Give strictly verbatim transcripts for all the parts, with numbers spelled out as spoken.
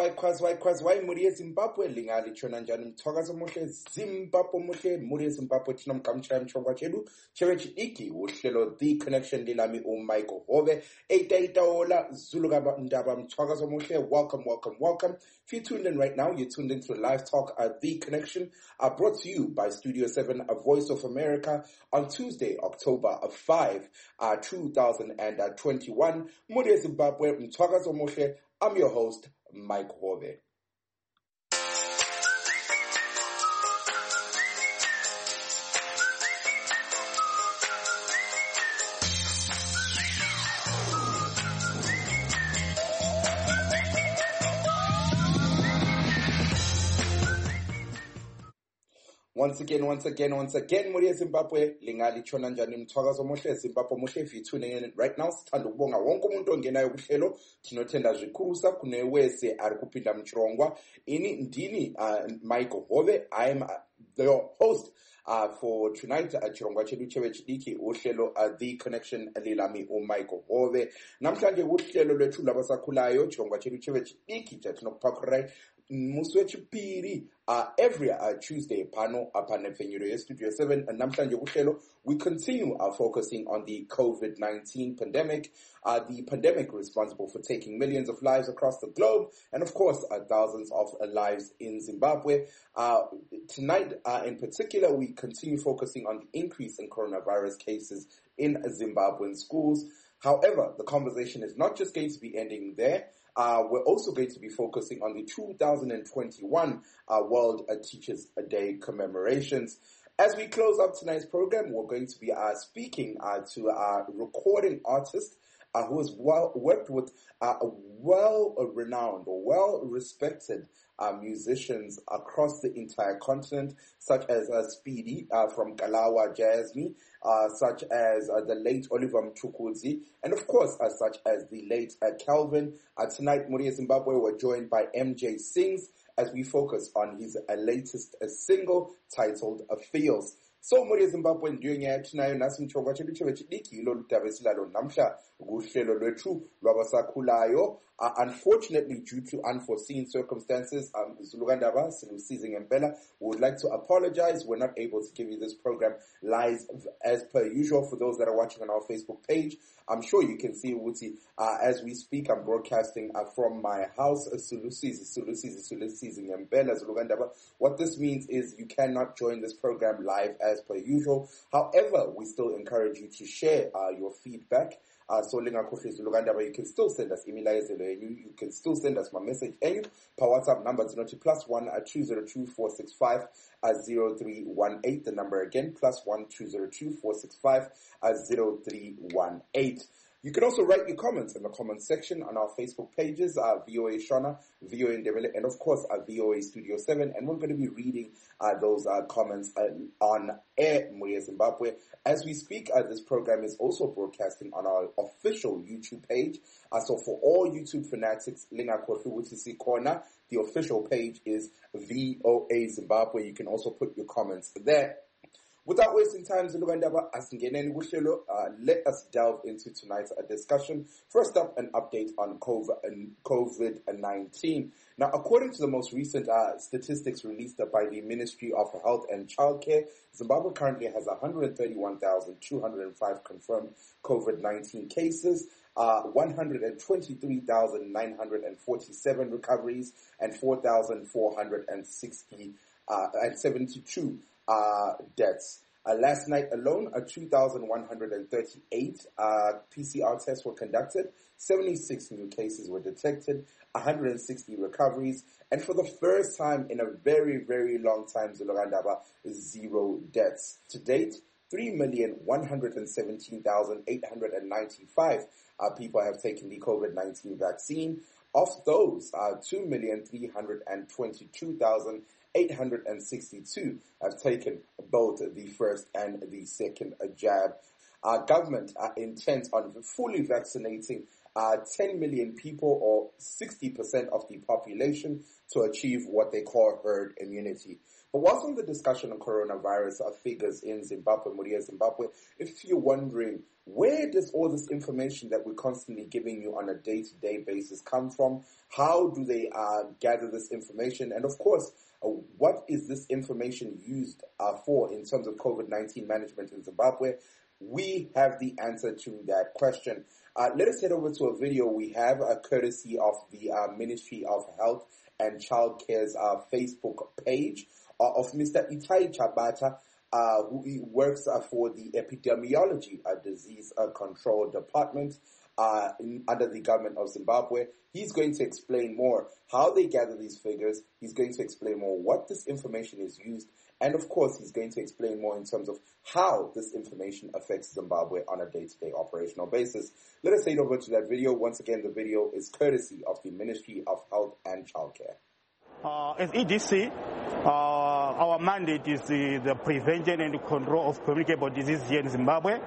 Kwazwai, Kwazwai, Kwazwai, Murie Zimbabwe, Lingali Chonanjan, Togas Moshe, Zimbabwe Moshe, Murie Zimbabwe, Tinam Kamcham Chongachedu, Chevich Iki, Wushelo, The Connection, Lilami, O Michael Hove, Eight Data Ola, Zulugaba Ndabam, Togas Moshe, welcome, welcome, welcome. If you're tuned in right now, you're tuned into Live Talk at The Connection, uh, brought to you by Studio seven, A Voice of America, on Tuesday, October fifth, uh, two thousand twenty-one. Murie Zimbabwe, Togas Moshe, I'm your host, Mike Hove. Once again, once again, once again, Murie Zimbabwe, Lingali Chonanjani Mtwagazo Moshe, Zimbabwe Moshe, if you're tuning in right now, stand ubonga wonke umuntu ongenayo kuhlelo, tinotenda zvikurusa kune wese ari kupinda mchirongwa. Ini ndini uh, Michael Hove. I am uh, the host uh, for tonight at uh, chirongwa chedu cheve chidiki uhlelo uh, The Connection lilami u Michael Hove. Namhlanje uhlelo lwethu labasakhulayo chirongwa chedu cheve chidiki chatinokupakurai musi wechipiri uh, every uh, Tuesday pano apane pfenyuro Studio seven and namhlanje kuhlelo we continue uh, focusing on the COVID nineteen pandemic, uh, the pandemic responsible for taking millions of lives across the globe and of course uh, thousands of uh, lives in Zimbabwe. Uh, tonight uh, in particular we continue focusing on the increase in coronavirus cases in Zimbabwean schools. However, the conversation is not just going to be ending there. Uh, we're also going to be focusing on the two thousand twenty-one uh, World uh, Teachers Day commemorations. As we close up tonight's program, we're going to be uh, speaking uh, to a recording artist uh, who has well, worked with uh, well-renowned or well-respected uh, musicians across the entire continent, such as uh, Speedy uh, from Kalawa Jasmine, uh, such as uh, the late Oliver Mtukudzi, and of course, uh, such as the late uh, Calvin. Uh, tonight, Murie Zimbabwe, we're joined by M J Sings as we focus on his uh, latest uh, single titled uh, Feels. So Murie Zimbabwe nduyo nyaya tinayo nasi mchongwa chedu cheve chidiki ilo lutave silalo namhla kuhlelo lwethu lwabasakhulayo. Uh, unfortunately, due to unforeseen circumstances, um, Zulugandaba, Silusizi Ngempela, we would like to apologize. We're not able to give you this program live as per usual. For those that are watching on our Facebook page, I'm sure you can see Wuti. Uh, as we speak, I'm broadcasting uh, from my house, Sulusizi, Sulusizi, Sulusizi Ngempela, Zulugandaba. What this means is you cannot join this program live as per usual. However, we still encourage you to share uh, your feedback. Uh, so linga kohle Zulugandaba, you can still send us emails, you, you can still send us my message, and you, per WhatsApp number zero two plus one uh, two zero two four six five uh, zero three one eight. The number again plus one two zero two four six five uh, zero three one eight. You can also write your comments in the comment section on our Facebook pages, uh, V O A Shona, V O A Ndebele, and of course uh, V O A Studio seven, and we're going to be reading uh, those uh, comments uh, on air, Murie Zimbabwe. As we speak, uh, this program is also broadcasting on our official YouTube page. Uh, so for all YouTube fanatics, Linga Kofi Corner, the official page is V O A Zimbabwe. You can also put your comments there. Without wasting time, Zulugandaba, uh, let us delve into tonight's uh, discussion. First up, an update on COVID nineteen. Now, according to the most recent uh, statistics released by the Ministry of Health and Childcare, Zimbabwe currently has one hundred thirty-one thousand two hundred five confirmed COVID nineteen cases, uh, one hundred twenty-three thousand nine hundred forty-seven recoveries, and four thousand four hundred sixty uh, and seventy-two Uh, deaths. Uh, last night alone, uh, two thousand one hundred thirty-eight uh, P C R tests were conducted, seventy-six new cases were detected, one hundred sixty recoveries, and for the first time in a very, very long time, Zulugandaba, zero deaths. To date, three million one hundred seventeen thousand eight hundred ninety-five uh, people have taken the COVID nineteen vaccine. Of those, uh, two million three hundred twenty-two thousand eight hundred sixty-two have taken both the first and the second jab. Our government uh, intends on fully vaccinating uh, ten million people, or sixty percent of the population, to achieve what they call herd immunity. But whilst on the discussion on coronavirus uh, figures in Zimbabwe, Muria, Zimbabwe, if you're wondering, where does all this information that we're constantly giving you on a day-to-day basis come from? How do they uh, gather this information? And of course, uh, what is this information used uh, for in terms of COVID nineteen management in Zimbabwe? We have the answer to that question. Uh, let us head over to a video we have, uh, courtesy of the uh, Ministry of Health and Child Care's uh, Facebook page uh, of Mister Itai Chabata, uh, who works uh, for the Epidemiology uh, Disease uh, Control Department uh, in, under the government of Zimbabwe. He's going to explain more how they gather these figures. He's going to explain more what this information is used. And of course, he's going to explain more in terms of how this information affects Zimbabwe on a day-to-day operational basis. Let us head over to that video. Once again, the video is courtesy of the Ministry of Health and Childcare. Uh, as E D C, uh, our mandate is the, the prevention and control of communicable disease here in Zimbabwe.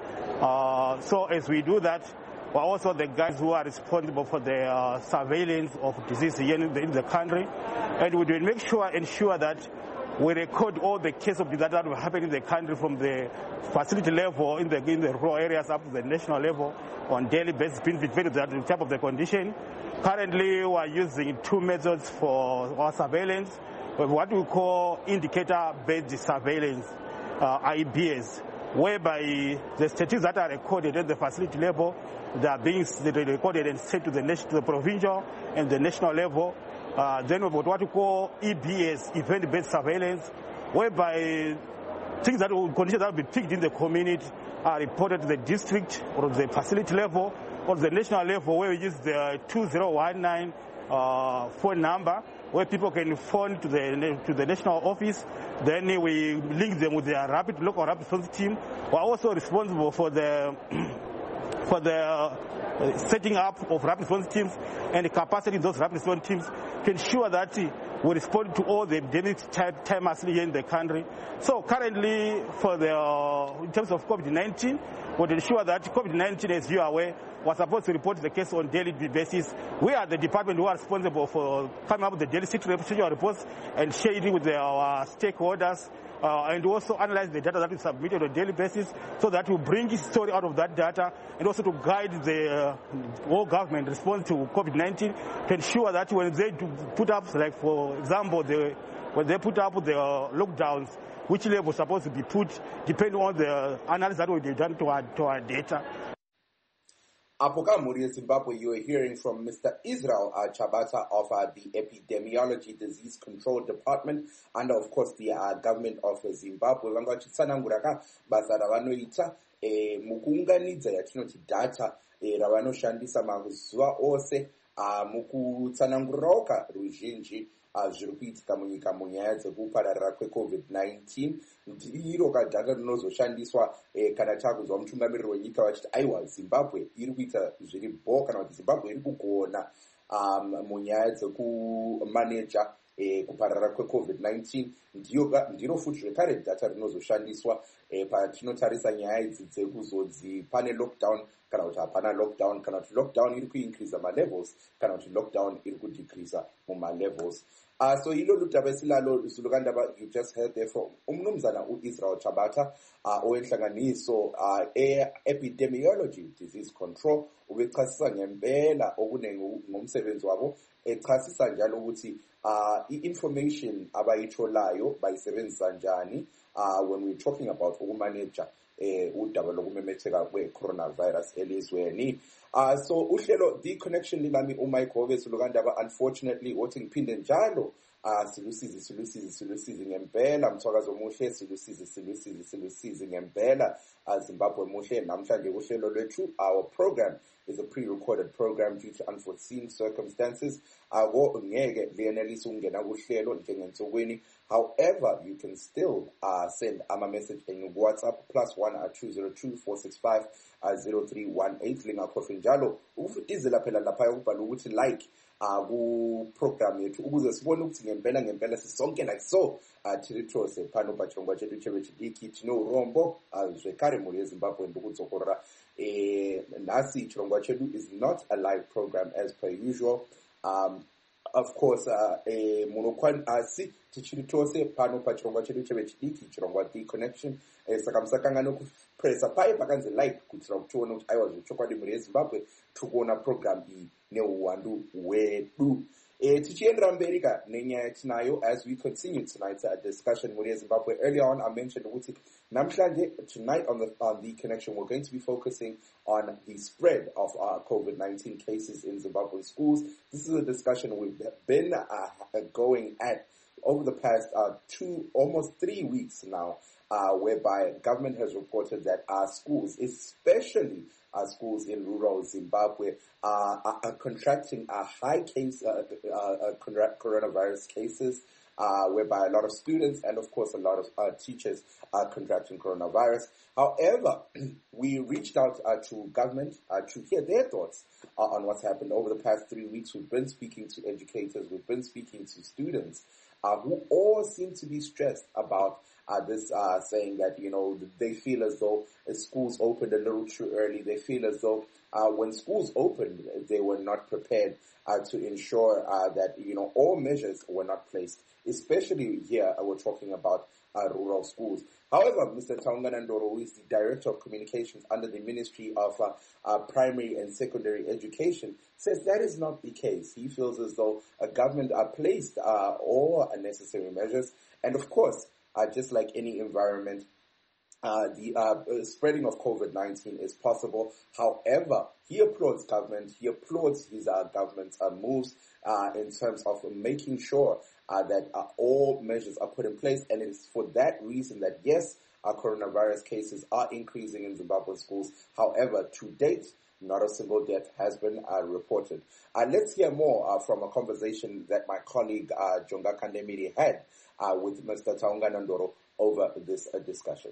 Uh, so as we do that, we're also the guys who are responsible for the uh, surveillance of disease here in the, in the country. And we will make sure, ensure that we record all the cases of disease that will happen in the country from the facility level in the in the rural areas up to the national level on daily basis, being very that the type of the condition. Currently, we are using two methods for our surveillance. We have what we call indicator-based surveillance, uh, I B S, whereby the statistics that are recorded at the facility level, they are being recorded and sent to the, national, to the provincial and the national level. Uh, then we've got what we call E B S, event-based surveillance, whereby things that will, conditions that will be picked in the community are reported to the district or the facility level or the national level, where we use the two zero one nine uh, phone number, where people can phone to the to the national office. Then we link them with their rapid local rapid response team. We're also responsible for the for the uh, setting up of rapid response teams and the capacity of those rapid response teams to ensure that we respond to all the epidemics timely here in the country. So currently, for the uh, in terms of COVID nineteen, we will ensure that COVID nineteen, as you are aware, was supposed to report the case on a daily basis. We are the department who are responsible for coming up with the daily situational reports and sharing with the, our stakeholders, uh, and also analyze the data that is submitted on a daily basis, so that we bring the story out of that data, and also to guide the uh, whole government response to COVID nineteen to ensure that when they do put up, like for example, the, when they put up the uh, lockdowns, which level is supposed to be put, depending on the analysis that will be done to our, to our data. Apoka Muri, Zimbabwe, you are hearing from Mister Israel uh, Chabata of uh, the Epidemiology Disease Control Department under, of course, the uh, government of Zimbabwe. Vangachitsananguraka basa ravanoita eh, mukuunganidza yatinoti data eh, ravanoshandisa mazuva ose uh, mukutsanangurauka ruzhinji uh, zviri kuitika munyika munyaya dzekupararira kwecovid nineteen. Ndiro kadhata rinozoshandiswa eh, kana takuzwa mutungamiriri wenyika vachiti aiwa Zimbabwe iri kuita zviri bho kana kuti Zimbabwe iri kugona um, munyaya dzekumaneja eh, kupararira kwecovid nineteen. Ndiro futi zvekare dhata rinozoshandiswa eh, patinotarisa nyaya idzi dzekuzodzi pane lockdown kana kuti hapana lockdown, kana kuti lockdown iri kuincreasa malevels kana kuti lockdown iri kudecreasa mumalevels. Uh, so ilo ludaba esilalo Zulukandaba, you just heard there from umnumzana u-Israel Chabata uh, owenhlanganiso uh, e-Epidemiology Disease Control ubechasisa ngempela okunengi ngomsebenzi wabo, echasisa njalo ukuthi uh, i-information abayitholayo bayisebenzisa njani uh, when we're talking about ukumanager eh udaba lokumemetheka kwe-coronavirus elizweni. Uh, so uhlelo the connection lami uMike Hove Zulukandaba, unfortunately othi ngiphinde njalo uh, silusizi silusizi silusizi ngempela mthwakazo omuhle silusizi silusizi silusizi ngempela uh, Zimbabwe muhle. Namhlanje uhlelo lwethu, our program is a pre-recorded program due to unforeseen circumstances. Ako ngeke liyenelisa ukungena kuhlelo njengensukwini. However, you can still uh, send ama message in WhatsApp plus one at two zero two four six five zero three one eight. Lingakhohlwa njalo ukufitizela phela lapha ukubhala ukuthi like uh, ku program yethu ukuze sibone ukuthi ngempela ngempela sisonke like so uh, tiritrose phano pachongwa chedu chebe chidiki tino urombo uh, zvekare muri yeZimbabwe ndokudzokorora eh nasi chirongwa chedu is not a live program as per usual. Um, of course eh munokwan asi tichiri tose pano pachirongwa chedu chevechidiki chirongwa the connection saka musakangana kupressa pai pakanzi like kuitira kuti tione kuti aiwa zvechokwadi mhuri yezimbabwe tiri kuona program iyi neuwandu hwedu. Eh, tichiendera mberi ka nenyaya yatinayo as we continue tonight's uh, discussion mhuri yezimbabwe. Earlier on I mentioned ukuthi namhlanje tonight on the on the connection we're going to be focusing on the spread of uh, COVID nineteen cases in Zimbabwe schools. This is a discussion we've been uh, going at over the past uh, two, almost three weeks now, uh, whereby government has reported that our schools, especially our schools in rural Zimbabwe, uh, are, are contracting a high case, uh, uh, uh, coronavirus cases, uh, whereby a lot of students and, of course, a lot of uh, teachers are contracting coronavirus. However, we reached out uh, to government uh, to hear their thoughts uh, on what's happened over the past three weeks. We've been speaking to educators, we've been speaking to students, uh, who all seem to be stressed about uh, this, uh, saying that, you know, they feel as though schools opened a little too early. They feel as though uh, when schools opened, they were not prepared uh, to ensure uh, that, you know, all measures were not placed, especially here uh, we're talking about uh, rural schools. However, Mister Taungana Ndoro, who is the Director of Communications under the Ministry of uh, uh, Primary and Secondary Education, says that is not the case. He feels as though a government uh, placed uh, all necessary measures. And of course, uh, just like any environment, uh, the uh, spreading of COVID nineteen is possible. However, he applauds government. He applauds his uh, government's uh, moves uh, in terms of making sure Uh, that uh, all measures are put in place, and it's for that reason that, yes, our coronavirus cases are increasing in Zimbabwe schools. However, to date, not a single death has been uh, reported. Uh, let's hear more uh, from a conversation that my colleague uh, Jonga Kandemiri had uh, with Mister Taungana Ndoro over this uh, discussion.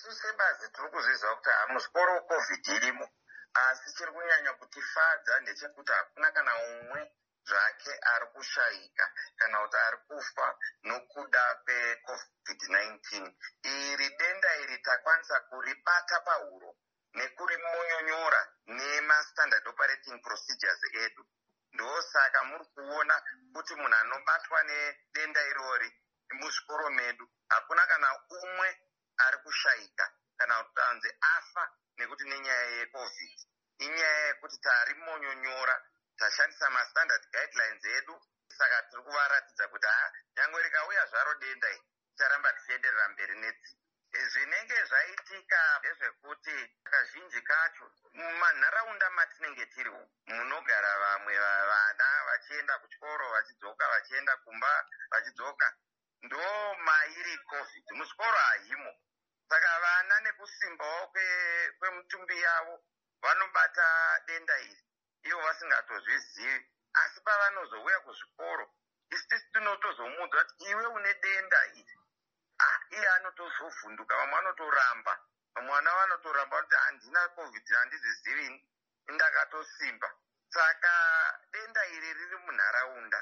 zvake ari kushaika kana kuti ari kufa nokuda kwecovid nineteen. Iri denda iri takwanisa kuribata pahuro nekurimonyonyora nemastandard operating procedures edu. Ndosaka muri kuona kuti munhu anobatwa nedenda irori muzvikoro medu hakuna kana umwe ari kushaika kana kuti anzi afa nekuti nenyaya yecovid. Inyaya yekuti tarimonyonyora, tashandisa mastandard guidelines edu, saka tiri kuvaratidza kuti ha nyangwe rikauya zvaro denda iri ticharamba tichienderera mberi nedzi. Zvinenge zvaitika ndezvekuti kazhinji kacho mumanharaunda matinenge tiri umu munogara vamwe vana vachienda kuchikoro vachidzoka, vachienda kumba vachidzoka, ndo mairi covid. Muchikoro hahimo, saka vana nekusimbawo kwemutumbi yavo vanobata denda iri ivo vasingatozvizivi. Asi pavanozouya kuzvikoro isisi tinotozomudza kuti iwe une denda iri, ah, iye anotozovhunduka, vamwe vanotoramba, vamwana vanotoramba kuti handina covid, handizvizivi, ndakatosimba. Saka denda iri riri munharaunda.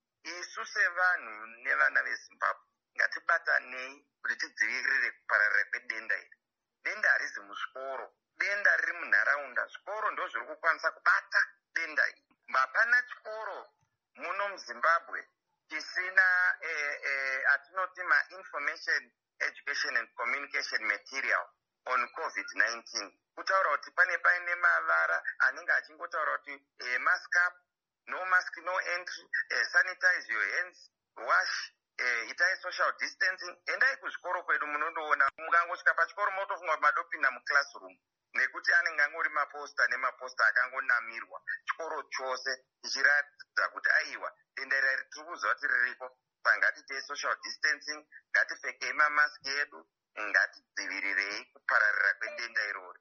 Isu sevanhu nevana veZimbabwe ngatibatanei kuti tidzivirire kupararira kwedenda iri. Denda harizi muzvikoro, denda riri munharaunda. Zvikoro ndo zviri kukwanisa kubata denda iri. Hapana chikoro muno muZimbabwe chisina eh, eh, atinoti ma-information, education and communication material on covid nineteen. Kutaura kuti pane paine mavara anenge achingotaura kuti eh, mask up, no mask, no entry, eh, sanitize your hands, wash, eh, itai social distancing. Endai kuzvikoro kwedu munondoona, mukangosvika pachikoro motofunga madopinda muclassroom, nekuti anenge angori maposta nemaposta akangonamirwa chikoro chose ichiratidza kuti aiwa denda iri tiri kuziva kuti ririko. Saka ngatitei social distancing, ngatipfekei mamaski edu, ngatidzivirirei kupararira kwedenda irori.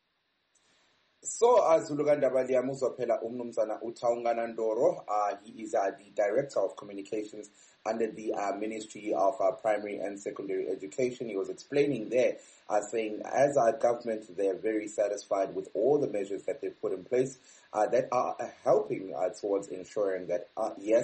So, as Zulugandabali amuzwa phela umnumzana uTaungana Ndoro, uh, he is uh, the Director of Communications under the uh, Ministry of uh, Primary and Secondary Education. He was explaining there, uh, saying as our government, they're very satisfied with all the measures that they've put in place uh, that are uh, helping uh, towards ensuring that, uh, yes,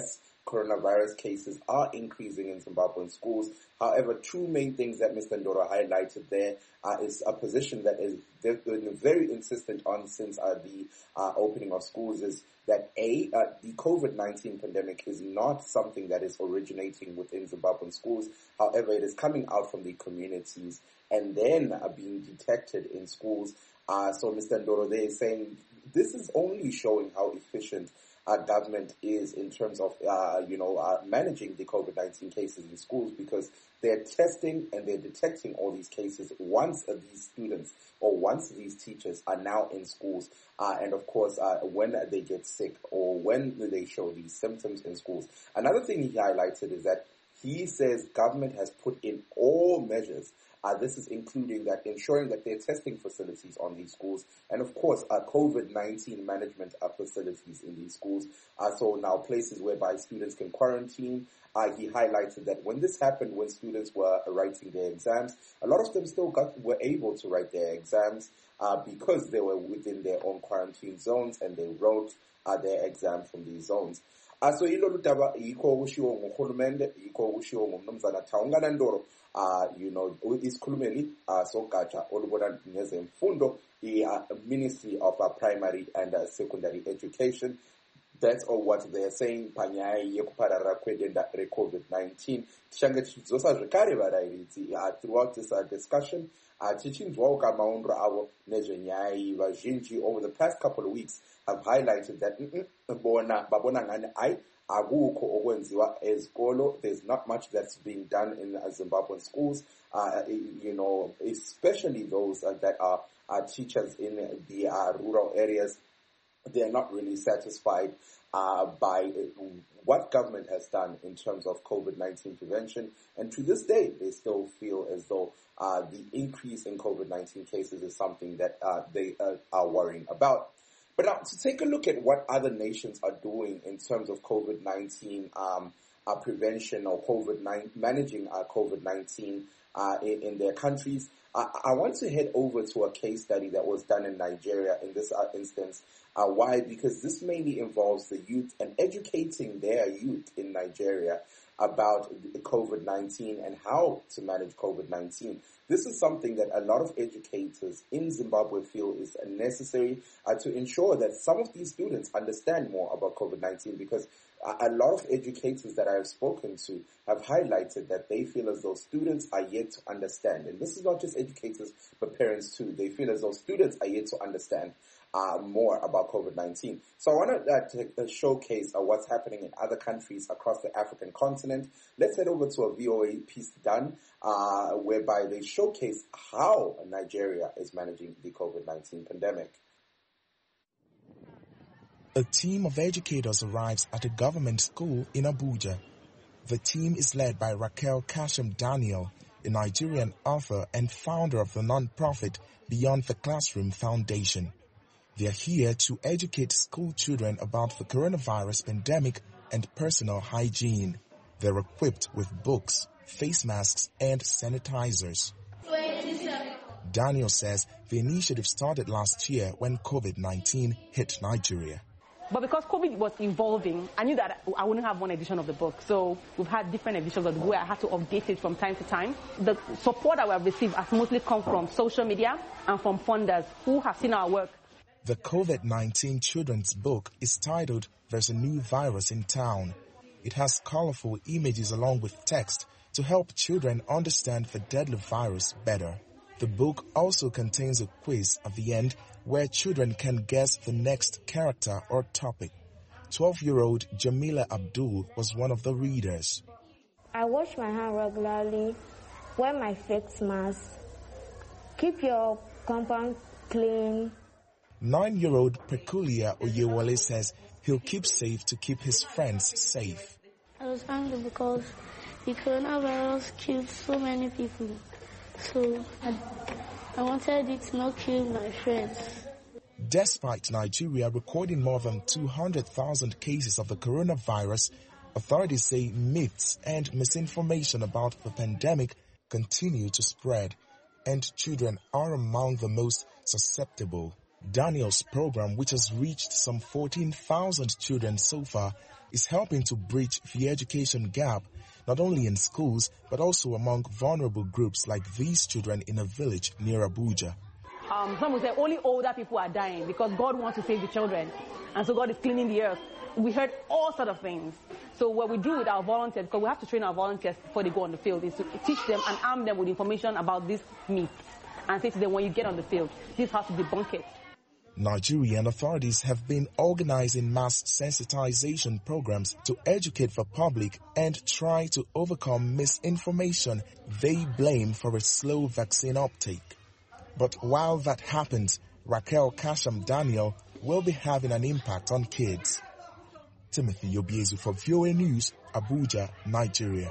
coronavirus cases are increasing in Zimbabwean schools. However, two main things that Mister Ndoro highlighted there uh, is a position that is very, very insistent on since uh, the uh, opening of schools is that A, uh, the COVID nineteen pandemic is not something that is originating within Zimbabwean schools. However, it is coming out from the communities and then uh, being detected in schools. Uh, so Mister Ndoro there is saying this is only showing how efficient our government is in terms of, uh, you know, uh, managing the COVID nineteen cases in schools, because they're testing and they're detecting all these cases once uh, these students or once these teachers are now in schools. Uh, and of course, uh, when they get sick or when they show these symptoms in schools. Another thing he highlighted is that he says government has put in all measures. Uh, this is including that ensuring that there are testing facilities on these schools and, of course, uh, COVID nineteen management uh, facilities in these schools. Uh, so now places whereby students can quarantine. Uh, he highlighted that when this happened, when students were writing their exams, a lot of them still got, were able to write their exams uh, because they were within their own quarantine zones and they wrote uh, their exam from these zones. Uh, so ilolu daba yikho kushiwo nguhulumende, yikho kushiwo ngumnumzana Taungana Ndoro, uh, you know, isikhulumeli uh, sogatsha olubona ngezemfundo, the uh, Ministry of uh, Primary and uh, Secondary Education. That's all what they're saying panyaya yekupararira kwedenda re-COVID nineteen. Tichange tichidzosa zvekare varairidzi uh, throughout this uh, discussion. Uh, tichinzwawo kamaundro avo nezvenyaya iyi. Vazhinji over the past couple of weeks have highlighted that bona babona ngani ai akukho okwenziwa ezikolo. There's not much that's being done in uh, Zimbabwean schools, uh, you know, especially those uh, that are, are teachers in the uh, rural areas. They are not really satisfied uh, by what government has done in terms of COVID nineteen prevention. And to this day, they still feel as though uh, the increase in COVID nineteen cases is something that uh, they uh, are worrying about. But now, to take a look at what other nations are doing in terms of COVID nineteen um, uh, prevention or COVID nineteen, managing uh, COVID nineteen uh, in, in their countries, I, I want to head over to a case study that was done in Nigeria in this uh, instance. Uh, why? Because this mainly involves the youth and educating their youth in Nigeria about COVID nineteen and how to manage COVID nineteen. This is something that a lot of educators in Zimbabwe feel is necessary uh, to ensure that some of these students understand more about COVID nineteen, because a, a lot of educators that I have spoken to have highlighted that they feel as though students are yet to understand. And this is not just educators, but parents too. They feel as though students are yet to understand Uh, more about COVID nineteen. So I want to uh, t- uh, showcase uh, what's happening in other countries across the African continent. Let's head over to a V O A piece done uh, whereby they showcase how Nigeria is managing the COVID nineteen pandemic. A team of educators arrives at a government school in Abuja. The team is led by Raquel Kashim Daniel, a Nigerian author and founder of the non-profit Beyond the Classroom Foundation. They are here to educate school children about the coronavirus pandemic and personal hygiene. They're equipped with books, face masks, and sanitizers. Daniel says the initiative started last year when COVID nineteen hit Nigeria. But because COVID was evolving, I knew that I wouldn't have one edition of the book. So we've had different editions of the book where I had to update it from time to time. The support that we have received has mostly come from social media and from funders who have seen our work. The COVID nineteen children's book is titled There's a New Virus in Town. It has colorful images along with text to help children understand the deadly virus better. The book also contains a quiz at the end where children can guess the next character or topic. twelve-year-old Jamila Abdul was one of the readers. I wash my hands regularly, wear my face mask, keep your compound clean. Nine-year-old Prekulia Oyewole says he'll keep safe to keep his friends safe. I was angry because the coronavirus killed so many people. So I, I wanted it to not kill my friends. Despite Nigeria recording more than two hundred thousand cases of the coronavirus, authorities say myths and misinformation about the pandemic continue to spread, and children are among the most susceptible. Daniel's program, which has reached some fourteen thousand children so far, is helping to bridge the education gap, not only in schools, but also among vulnerable groups like these children in a village near Abuja. Um, some will say only older people are dying because God wants to save the children, and so God is cleaning the earth. We heard all sorts of things. So what we do with our volunteers, because we have to train our volunteers before they go on the field, is to teach them and arm them with information about these myths and say to them, when you get on the field, this has to debunk it. Nigerian authorities have been organizing mass sensitization programs to educate the public and try to overcome misinformation they blame for a slow vaccine uptake. But while that happens, Raquel Kasham Daniel will be having an impact on kids. Timothy Obiezu for V O A News, Abuja, Nigeria.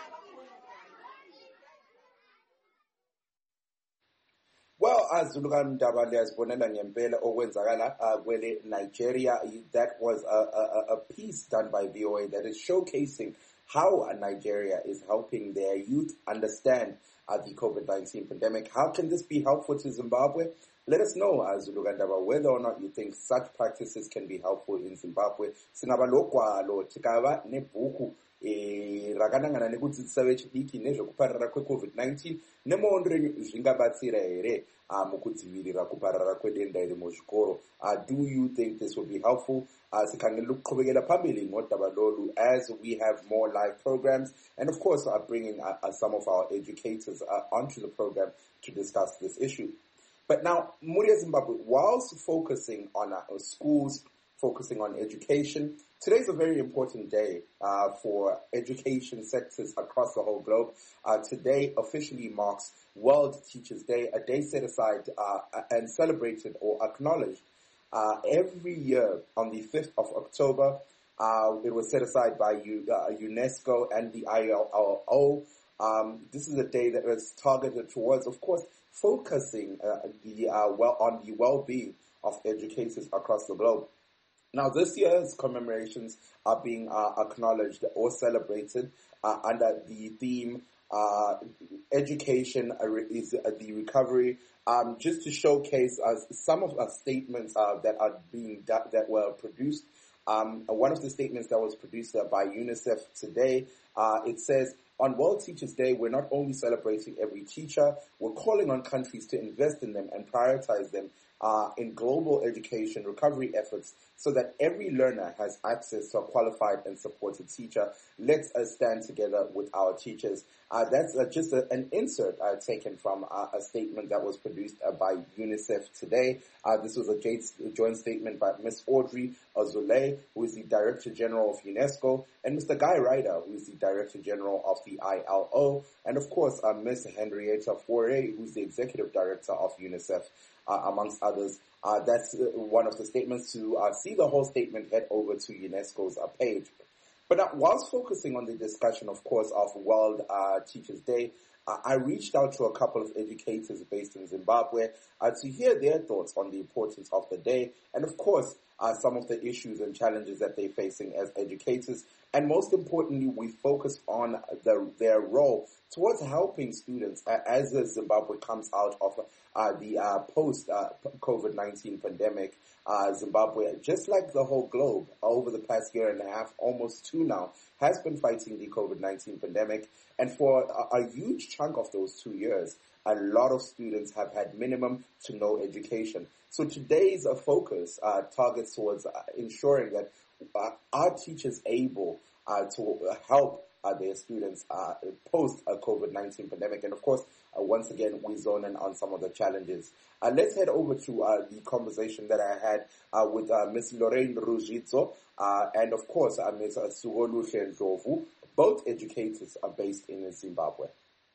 Well, as Zulukan Dabali has bonela ngempela okwenzakala kwele Nigeria, that was a, a, a piece done by V O A that is showcasing how Nigeria is helping their youth understand uh, the COVID nineteen pandemic. How can this be helpful to Zimbabwe? Let us know, as Zulukan Daba, whether or not you think such practices can be helpful in Zimbabwe. Sinabalokwa tikava nebhuku rakanangana nekudzidzisa vechidiki nezvekuparara kweCovid nineteen nemuondero zvingabatsira here mukudzivirira kuparara kwedenda iri muzvikoro. Do you think this will be helpful? Sikhangela ukuqhubekela phambili ngodaba lolu as we have more live programs, and of course are bringing uh, some of our educators uh, onto the program to discuss this issue. But now, Muria Zimbabwe, whilst focusing on uh, schools, focusing on education, today is a very important day uh, for education sectors across the whole globe. Uh, today officially marks World Teachers' Day, a day set aside uh, and celebrated or acknowledged uh, every year on the fifth of October. Uh, it was set aside by U- uh, UNESCO and the I L O. Um, this is a day that was targeted towards, of course, focusing uh, the uh, well on the well-being of educators across the globe. Now, this year's commemorations are being uh, acknowledged or celebrated uh, under the theme uh, "Education is the Recovery." Um, just to showcase uh, some of the statements uh, that are being da- that were produced. Um, one of the statements that was produced uh, by UNICEF today, uh, it says, on World Teachers' Day, we're not only celebrating every teacher, we're calling on countries to invest in them and prioritize them uh, in global education recovery efforts so that every learner has access to a qualified and supported teacher. Let's uh, stand together with our teachers. Uh, that's uh, just a, an insert uh, taken from uh, a statement that was produced uh, by UNICEF today. Uh, this was a joint statement by Miss Audrey Azoulay, who is the Director General of UNESCO, and Mister Guy Ryder, who is the Director General of the I L O, and of course uh, Miss Henrietta Foray, who is the Executive Director of UNICEF, uh, amongst others. Uh, that's uh, one of the statements. To uh, see the whole statement, head over to UNESCO's uh, page. But uh, whilst focusing on the discussion, of course, of World uh, Teachers' Day, uh, I reached out to a couple of educators based in Zimbabwe uh, to hear their thoughts on the importance of the day and, of course, uh, some of the issues and challenges that they're facing as educators. And most importantly, we focus on the, their role towards helping students uh, as Zimbabwe comes out of uh, the uh, post-COVID nineteen uh, pandemic. Uh, Zimbabwe, just like the whole globe, over the past year and a half, almost two now, has been fighting the COVID nineteen pandemic. And for a, a huge chunk of those two years, a lot of students have had minimum to no education. So today's uh, focus uh, targets towards uh, ensuring that uh, are teachers able uh, to help uh, their students uh, post a COVID nineteen pandemic. And of course, uh, once again, we zone in on some of the challenges. Uh, let's head over to uh, the conversation that I had uh, with uh, Miss Lorraine Ruzitso uh, and of course uh, Miss Sugoluhle Ndlovu. Both educators are based in Zimbabwe.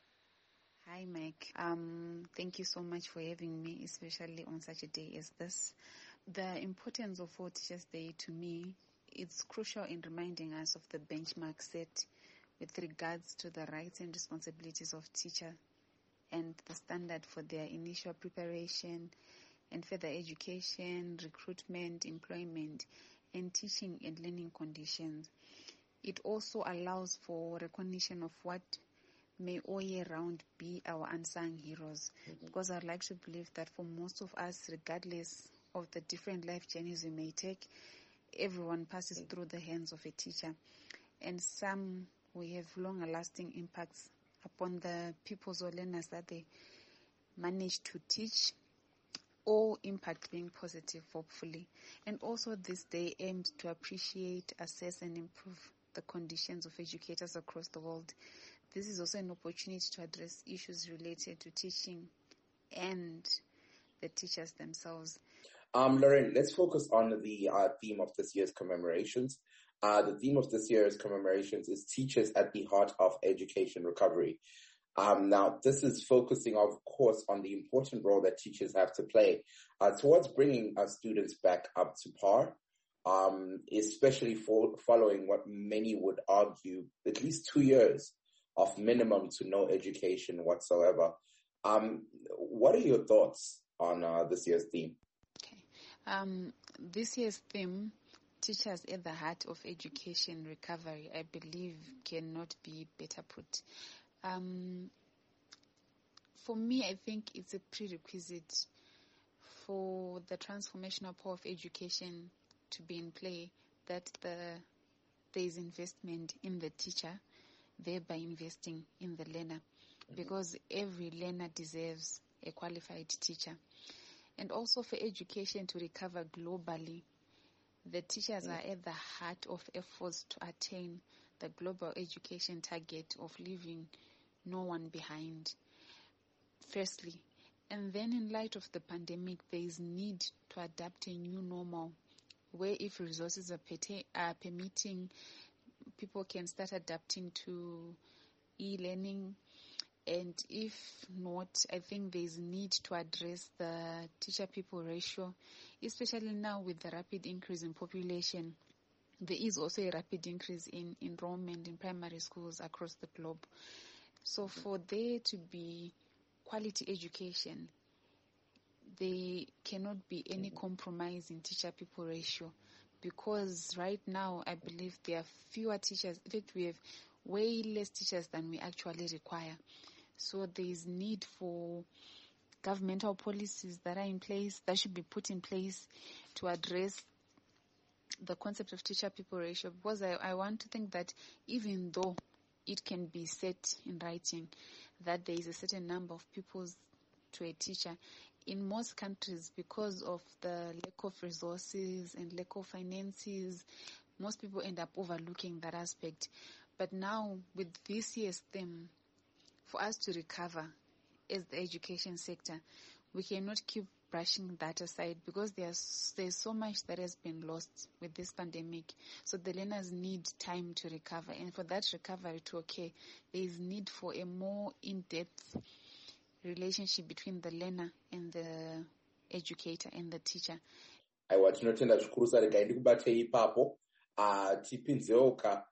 Hi, Mike. Um, thank you so much for having me, especially on such a day as this. The importance of World Teachers' Day to me, it's crucial in reminding us of the benchmark set with regards to the rights and responsibilities of teachers and the standard for their initial preparation and further education, recruitment, employment, and teaching and learning conditions. It also allows for recognition of what may all year round be our unsung heroes. Mm-hmm. Because I'd like to believe that for most of us, regardless of the different life journeys we may take, everyone passes through the hands of a teacher. And some will have longer lasting impacts upon the pupils or learners that they manage to teach, all impact being positive, hopefully. And also this day aimed to appreciate, assess and improve the conditions of educators across the world. This is also an opportunity to address issues related to teaching and the teachers themselves. Um, Lorraine, let's focus on the uh, theme of this year's commemorations. Uh, the theme of this year's commemorations is Teachers at the Heart of Education Recovery. Um, now, this is focusing, of course, on the important role that teachers have to play uh, towards bringing our students back up to par, um, especially for following what many would argue at least two years of minimum to no education whatsoever. Um, what are your thoughts on uh, this year's theme? Okay. Um, this year's theme, Teachers at the Heart of Education Recovery, I believe cannot be better put. Um, for me, I think it's a prerequisite for the transformational power of education to be in play, that the there is investment in the teacher, thereby investing in the learner, mm-hmm. because every learner deserves a qualified teacher. And also for education to recover globally, the teachers mm-hmm. are at the heart of efforts to attain the global education target of leaving no one behind, firstly. And then in light of the pandemic, there is need to adapt a new normal where if resources are, pet- are permitting, people can start adapting to e-learning. And if not, I think there is need to address the teacher-people ratio, especially now with the rapid increase in population. There is also a rapid increase in enrollment in primary schools across the globe. So for there to be quality education, there cannot be any compromise in teacher-people ratio, because right now I believe there are fewer teachers. In fact, we have way less teachers than we actually require. So there is need for governmental policies that are in place, that should be put in place to address the concept of teacher-people ratio, because I, I want to think that even though it can be set in writing that there is a certain number of pupils to a teacher, in most countries, because of the lack of resources and lack of finances, most people end up overlooking that aspect. But now, with this year's theme, for us to recover as the education sector, we cannot keep brushing that aside, because there's there's so much that has been lost with this pandemic. So the learners need time to recover, and for that recovery to occur, there is need for a more in-depth relationship between the learner and the educator and the teacher. Aiwa, tinotenda zvikuru sarega ndikubate ipapo tipinzeoka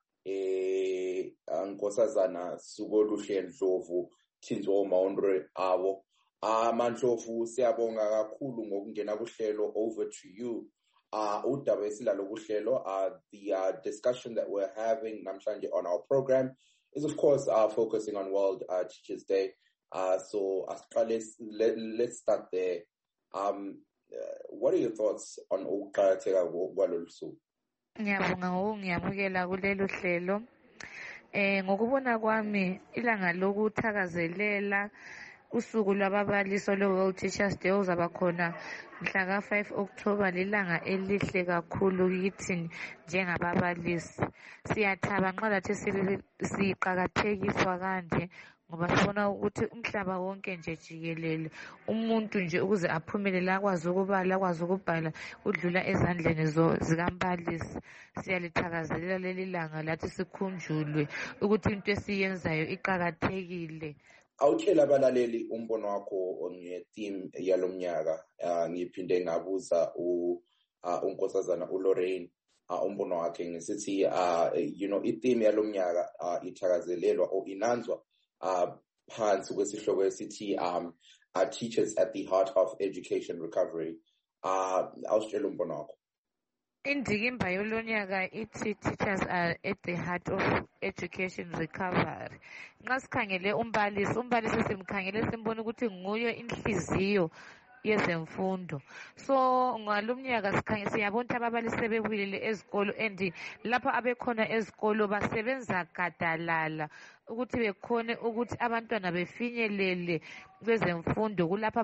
eh nkosazana sukolushe ndlovu tinzwa maondre avo. Ah, Mandlovu, siyabonga kakhulu ngokungena kuhlelo. Over to you. Uh, udaba esilalo kuhlelo, uh, the uh, discussion that we're having namhlanje on our program is, of course, uh, focusing on World uh, Teachers Day. Uh, so let's, let, let's start there. Um, uh, what are your thoughts on ukuqakatheka kwalolu suku? Ngiyabonga ngokungiyamukela kulelo hlelo. Eh ngokubona kwami ilanga lokuthakazelela usuku lwababalisi lwe-World Teachers Day uzaba khona mhla ka five October, lilanga elihle kakhulu kithi njengababalisi. Siyathaba nxa lathi siqakathekiswa kanje, ngoba sibona ukuthi umhlaba wonke nje jikelele umuntu nje ukuze aphumelele akwazi ukubala akwazi ukubhala udlula ezandleni zikambalisi. Siyalithakazelela leli langa lathi sikhunjulwe ukuthi into esiyenzayo iqakathekile. Awutshela abalaleli umbono wakho nge-theme yalo mnyaka. Uh, ngiphinde ngabuza unkosazana uLorraine umbono wakhe ngisithi uh, you know, i-theme yalo mnyaka uh, ithakazelelwa or inanzwa uh, phansi kwesihloko esithi um, are teachers at the heart of education recovery. Uh, awusitshela umbono wakho. Indikimba yolonyaka ithi teachers are at the heart of education recovery. Nxa sikhangele umbalisi, umbalisi simkhangele simbona ukuthi nguye inhliziyo yezemfundo. So ngalumnyaka sikhanye siyabona ukuthi ababalisi sebebuyile ezikolo and lapha abekhona ezikolo basebenza gadalala ukuthi bekhone ukuthi abantwana befinyelele kwezemfundo kulapha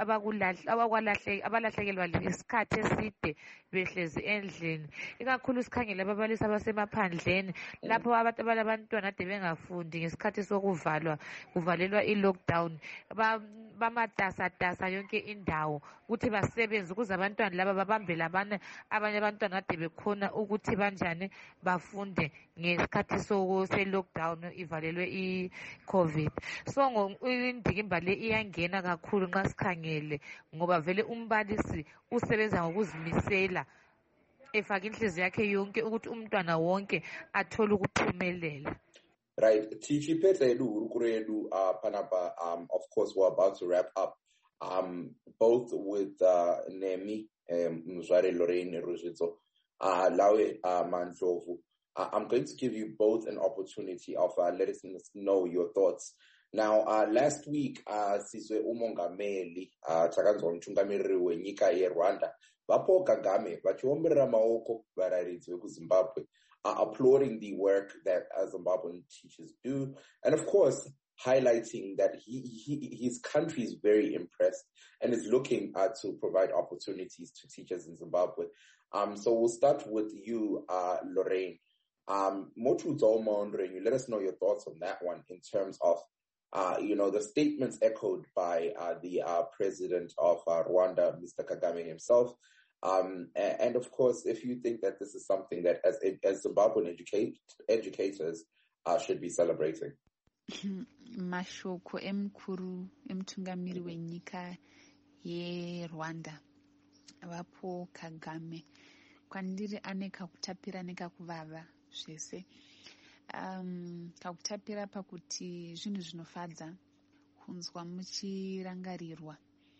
abalahlekelwa isikhathi eside behlezi endlini, ikakhulu sikhangele ababalisi abasemaphandleni lapho abantu abalabantwana ade bengafundi ngesikhathi sokuvalwa kuvalelwa i-lockdown, bamatasatasa yonke indawo ukuthi basebenze ukuze abantwana laba babambe labana abanye abantwana ade bekhona ukuthi banjani bafunde ngesikhathi se-lockdown ivalelwe i-COVID. So indikimba le iyangena kakhulu nxa sikhangele ngoba vele umbalisi usebenza ngokuzimisela efaka inhliziyo yakhe yonke ukuthi umntwana wonke athole ukuphumelela. Right, Tichi Petelu Urukuredu uh Panapa, um of course we're about to wrap up. Um both with uh Nemi um Mzware Lorraine Rujito uh Lawe uh Mandlovu. Uh, I'm going to give you both an opportunity of uh, letting us know your thoughts. Now, uh, last week, uh, Sizwe Umongameli, uh, Chakanzo Mchungamiri wenyika ye Rwanda, Bapo Kagame, Bachiombera Maoko, Bararizwe Zimbabwe, are applauding the work that uh, Zimbabwean teachers do, and of course, highlighting that he, he his country is very impressed and is looking uh, to provide opportunities to teachers in Zimbabwe. Um, so we'll start with you, uh, Lorraine. Um, Mochu Zolmondre, you let us know your thoughts on that one in terms of, uh, you know, the statements echoed by uh, the uh, president of uh, Rwanda, Mister Kagame himself. Um, and, and of course, if you think that this is something that as, as Zimbabwean educate, educators uh, should be celebrating. Mashoko emkuru emtungamiri wenyika ye Rwanda vapo Kagame kwandiri ane kakutapira nekakuvava zvese. Um, kakutapira pakuti zvinhu zvinofadza kunzwa muchirangarirwa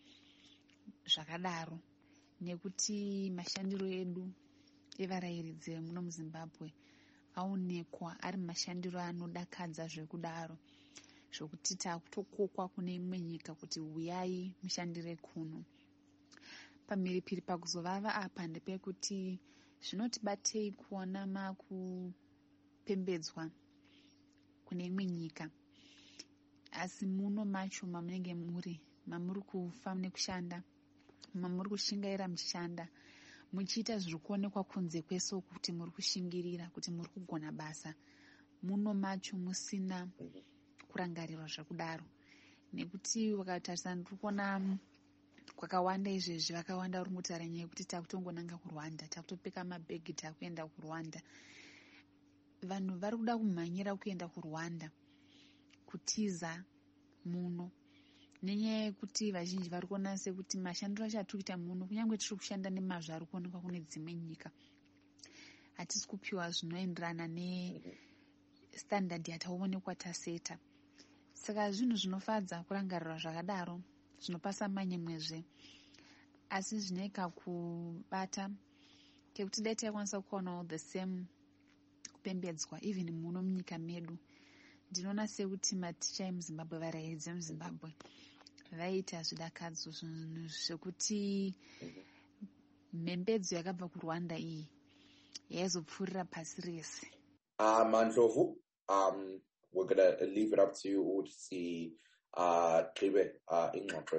zvakadaro nekuti mashandiro edu evarayiridzi muno muZimbabwe aonekwa ari mashandiro anodakadza zvekudaro zvokuti takutokokwa kune imwe nyika kuti uyai mushandire kuno. Pamhiripiri pakuzovava apa ndepekuti zvinotibatei kuona makupembedzwa kune imwe nyika asi muno macho mamunenge muri mamuri kufa nekushanda mamuri kushingaira muchishanda muchiita zviri kuonekwa kunze kwese kuti muri kushingirira kuti muri kugona basa muno macho musina kurangarirwa zvakudaro nekuti wakatarisa ndiri kuona kwakawanda izvezvi vakawanda vari mutaura nyaya yekuti takutongonanga kuRwanda takutopeka mabhegi takuenda kuRwanda. Vanhu vari kuda kumhanyira kuenda kuRwanda kutiza muno nenyaya yekuti vazhinji vari kuona sekuti mashandiro acho atiri kuita muno kunyange tiri kushanda nemazvo ari kuonekwa kune dzimwe nyika hatisi kupiwa zvinoenderana nestandard yataonekwa taseta. Saka zvinhu zvinofadza kurangarirwa zvakadaro zvinopasa manyemwezve asi zvinoika kubata kekuti dai taikwanisa kuonawo the same kupembedzwa even muno munyika medu. Ndinoona sekuti maticha emuZimbabwe varayiridzi emuZimbabwe vaiita zvidakadzo zvinhu zvekuti mhembedzo yakabva kuRwanda iyi yaizopfuurira pasi rese. Uh, Mandlovu, um, we're going to leave it up to you to see uh, uh,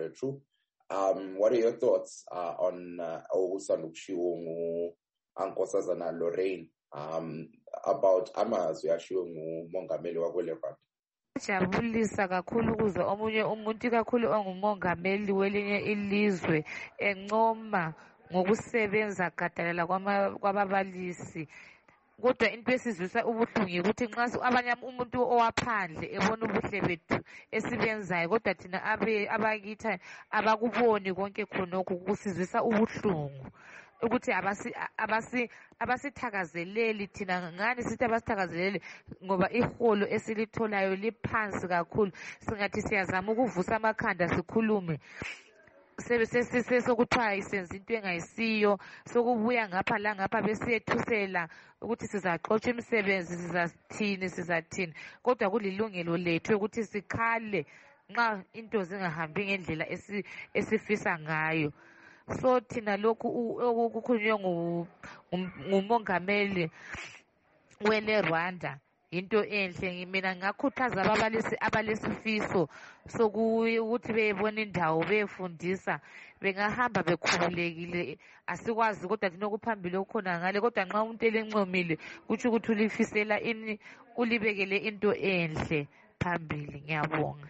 um, what are your thoughts uh, on Ogusandukshiwo Ankosazana Lorraine um, about amazwi ashiwo ngumongameli wakwele Rwanda? Jabulisa kakhulu kuze omunye umuntu kakhulu ongumongameli welinye ilizwe encoma ngokusebenza gadalala kwababalisi. Kodwa into esizwisa ubuhlungu ukuthi nxa abanye umuntu owaphandle ebona ubuhle bethu esibenzayo kodwa thina abakitha abakuboni konke khonokho kusizwisa ubuhlungu ukuthi abasi abasi abasithakazeleli thina ngani sithi abasithakazeleli ngoba iholo esilitholayo liphansi kakhulu. Singathi siyazama ukuvusa amakhanda sikhulume sebesesise sokuthiwa isenza into engayisiyo sokubuya ngapha la ngapha besiyethusela ukuthi sizaxotsha imisebenzi sizathini sizathini kodwa kulilungelo lethu ukuthi sikhale nxa into zingahambi ngendlela esifisa ngayo. So thina lokhu okukhulunywe ngumongameli wele Rwanda into enhle. Mina ngakhuthaza ababalisi abalesifiso sokuthi beyebona indawo beyefundisa bengahamba bekhululekile. Asikwazi kodwa thina okuphambili okukhona ngale, kodwa nxa umuntu elencomile kutsho ukuthi ulifisela ini, ulibekele into enhle phambili. Ngiyabonga.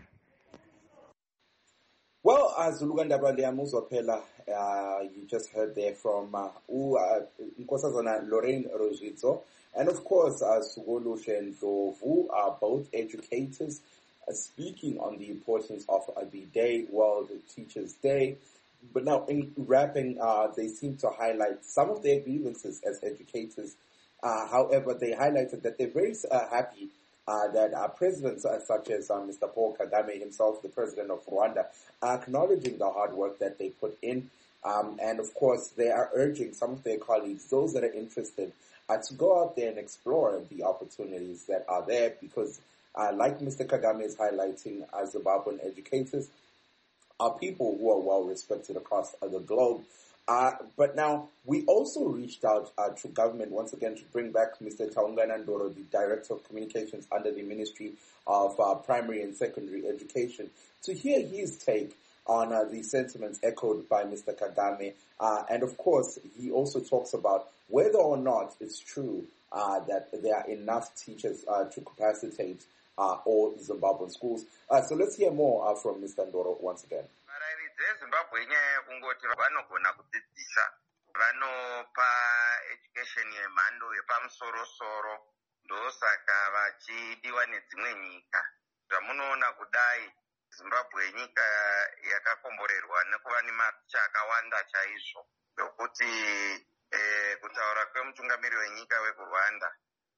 Well, as Zulugandaba Liamuzwa Pela, uh, you just heard there from uh, Nkosazana Lorraine Rojitso, and of course, uh, Sugolu Shendlovu are both educators, uh, speaking on the importance of uh, the day, World Teachers' Day. But now, in wrapping, uh, they seem to highlight some of their grievances as educators. Uh, however, they highlighted that they're very uh, happy Uh, that uh, presidents uh, such as uh, Mister Paul Kagame himself, the president of Rwanda, are acknowledging the hard work that they put in. Um, and of course, they are urging some of their colleagues, those that are interested, uh, to go out there and explore the opportunities that are there because, uh, like Mister Kagame is highlighting, as Zimbabwean educators are people who are well respected across uh, the globe. Uh, but now, we also reached out uh, to government once again to bring back Mister Taungana Ndoro, the Director of Communications under the Ministry of uh, Primary and Secondary Education, to hear his take on uh, the sentiments echoed by Mister Kagame. Uh, and of course, he also talks about whether or not it's true uh, that there are enough teachers uh, to capacitate uh, all Zimbabwean schools. Uh, so let's hear more uh, from Mister Ndoro once again. Zimbabwe inyaya yekungoti vanogona kudzidzisa vanopa education yemhando yepamusoro-soro, ndosaka vachidiwa nedzimwe nyika. Zvamunoona kudai Zimbabwe inyika yakakomborerwa nekuva nematicha akawanda chaizvo, zvokuti eh, kutaura kwemutungamiri wenyika wekurwanda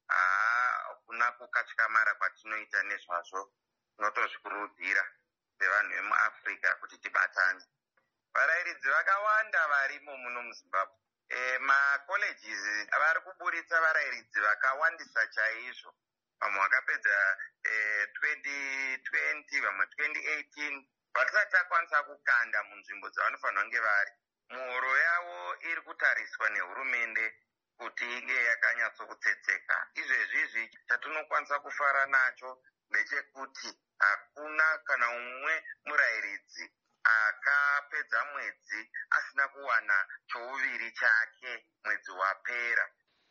hakuna kukatyakamara kwatinoita nezvazvo, tinotozvikurudzira sevanhu vemuAfrica kuti tibatane. Varairidzi vakawanda varimo muno muZimbabwe. E, macolleges vari kuburitsa varairidzi vakawandisa chaizvo. Vamwe vakapedza e, twenty twenty, vamwe twenty eighteen. Vatisati takwanisa kukanda munzvimbo dzavanofanira kunge vari. Muhoro yavo iri kutariswa nehurumende kuti inge yakanyatsokutsetseka. Izvezvizvi chatinokwanisa kufara nacho ndechekuti hakuna kana umwe murairidzi akapedza mwedzi asina kuwana chouviri chake mwedzi wapera.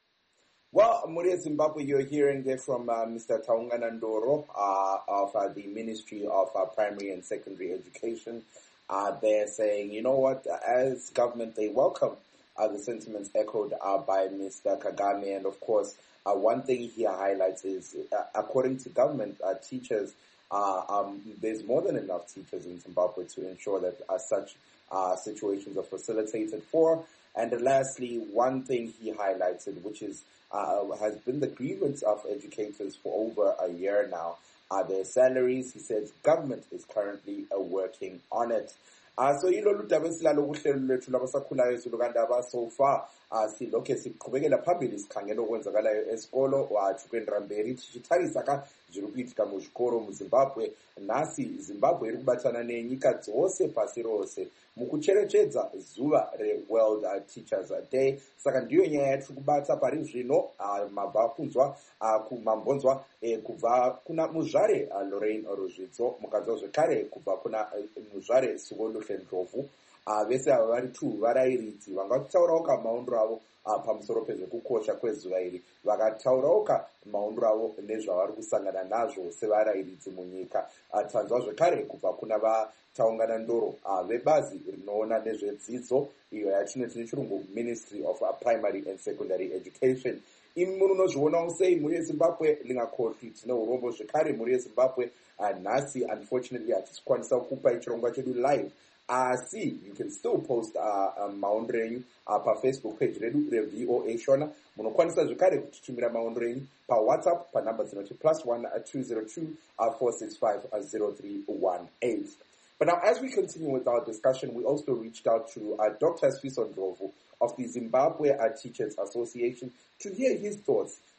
Well, Muria Zimbabwe, you're hearing there from uh, Mister Taungana Ndoro uh, of uh, the Ministry of uh, Primary and Secondary Education. Uh, they're saying, you know what, as government, they welcome uh, the sentiments echoed uh, by Mister Kagame. And of course, uh, one thing he highlights is, uh, according to government, uh, teachers Uh, um, there's more than enough teachers in Zimbabwe to ensure that uh, such uh, situations are facilitated for. And uh, lastly, one thing he highlighted, which is uh, has been the grievance of educators for over a year now, are their salaries. He says government is currently uh, working on it. Uh, so yilo ludaba esilalo kuhlelo lwethu labasakhulayo ezulukandaba so far uh, silokhe siqhubekela phambili sikhangela okwenzakalayo esikolo wathi kwendramberi tichitharisa ka zviri kuitika muzvikoro muZimbabwe. Nasi Zimbabwe iri kubatana nenyika dzose pasi rose mukucherechedza zuva reWorld uh, Teachers Day. Saka ndiyo nyaya yatiri kubata pari zvino uh, mabva kunzwa uh, kumambonzwa eh, kubva kuna muzvare uh, Lorraine Rojitso, mukanzwa zvekare kubva kuna uh, muzvare Sugolu Shendlovu. Uh, vese ava vari tu varairidzi vangataurawo kamaundro avo uh, pamusoro pezvekukosha kwezuva iri, vakataurawo kamaundro avo nezvavari kusangana nazvo sevarairidzi munyika. Uh, tanzwa zvekare kubva kuna vaTaungana Ndoro uh, vebazi rinoona nezvedzidzo iyo yatinoti nechirungu Ministry of uh, Primary and Secondary Education. Imi munozvionawo sei muri yeZimbabwe? Lingakohli tine urombo zvekare muri yeZimbabwe. Uh, nhasi unfortunately hatikwanisa kukupai chirongwa chedu live. Uh, see, you can still post uh, um, maondro enyu uh, pa Facebook page redu re-V O A Shona. Munokwanisa zvekare kututumira maondro enyu pa WhatsApp pa number dzinoti plus one uh, two zero two uh, four six five uh, zero three one eight. But now, as we continue with our discussion, we also reached out to uh, Doctor Sfiso Ndlovu of the Zimbabwe uh, Teachers Association to hear his thoughts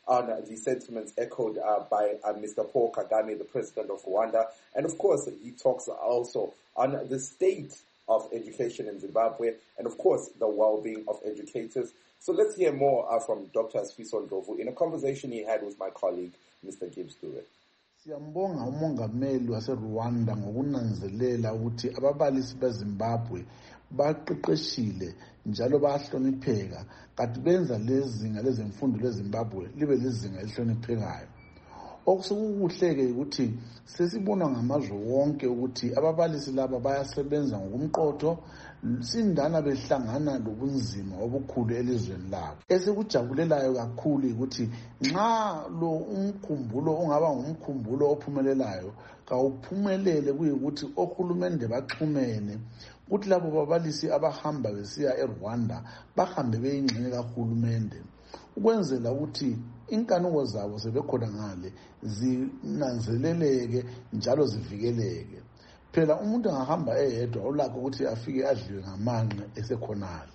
on the sentiments echoed uh, by uh, Mister Paul Kagame, the president of Rwanda. And of course, he talks also on the state of education in Zimbabwe and of course, the well-being of educators. So let's hear more uh, from Doctor Sifiso Ndlovu in a conversation he had with my colleague, Mister Gibbs Dube. Siyambonga umongameli waseRwanda ngokunanzelela ukuthi ababalisi beZimbabwe baqeqeshile njalo bayahlonipheka kanti benza lezinga lezemfundo leZimbabwe libe lizinga elihloniphekayo. Okusukuhleke ukuthi sesibona ngamazwe wonke ukuthi ababalisi laba bayasebenza ngokumqotho sindana behlangana lobunzima obukhulu elizweni labo. Esikujabulelayo kakhulu ukuthi nxa lo umkhumbulo ongaba ngumkhumbulo ophumelelayo kawuphumelele kuyikuthi ohulumende baxhumene ukuthi labo babalisi abahamba besiya eRwanda bahambe beyingxenye kahulumende ukwenzela ukuthi inkanuko zabo sebekhona ngale zinanzeleleke njalo zivikeleke. Phela umuntu angahamba eyedwa ulakho ukuthi afike adliwe ngamanqe esekhonala.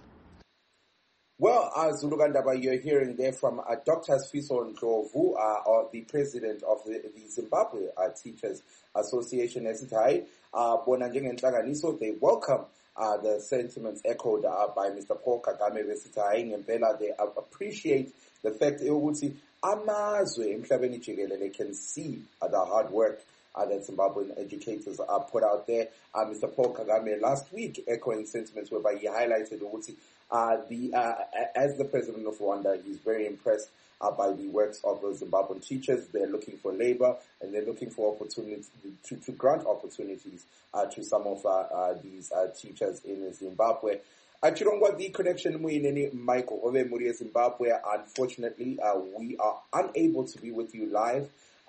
Well, uh, Zulugandaba, you're hearing there from uh, Doctor Sifiso Ndlovu, uh, or the president of the, the Zimbabwe uh, Teachers Association, Esitai. Uh, they welcome uh, the sentiments echoed uh, by Mister Paul Kagame Esitai Ngempela. They uh, appreciate the fact that amazwe emhlabeni jikelele can see uh, the hard work uh, that Zimbabwean educators are put out there. Uh, Mister Paul Kagame last week echoing sentiments whereby he highlighted ukuthi Uh, the, uh, as the president of Rwanda, he's very impressed uh, by the works of the Zimbabwean teachers. They're looking for labor and they're looking for opportunities to, to grant opportunities uh, to some of uh, uh, these uh, teachers in Zimbabwe. Achirongwa, the connection with Michael Ove Muria Zimbabwe. Unfortunately, uh, we are unable to be with you live.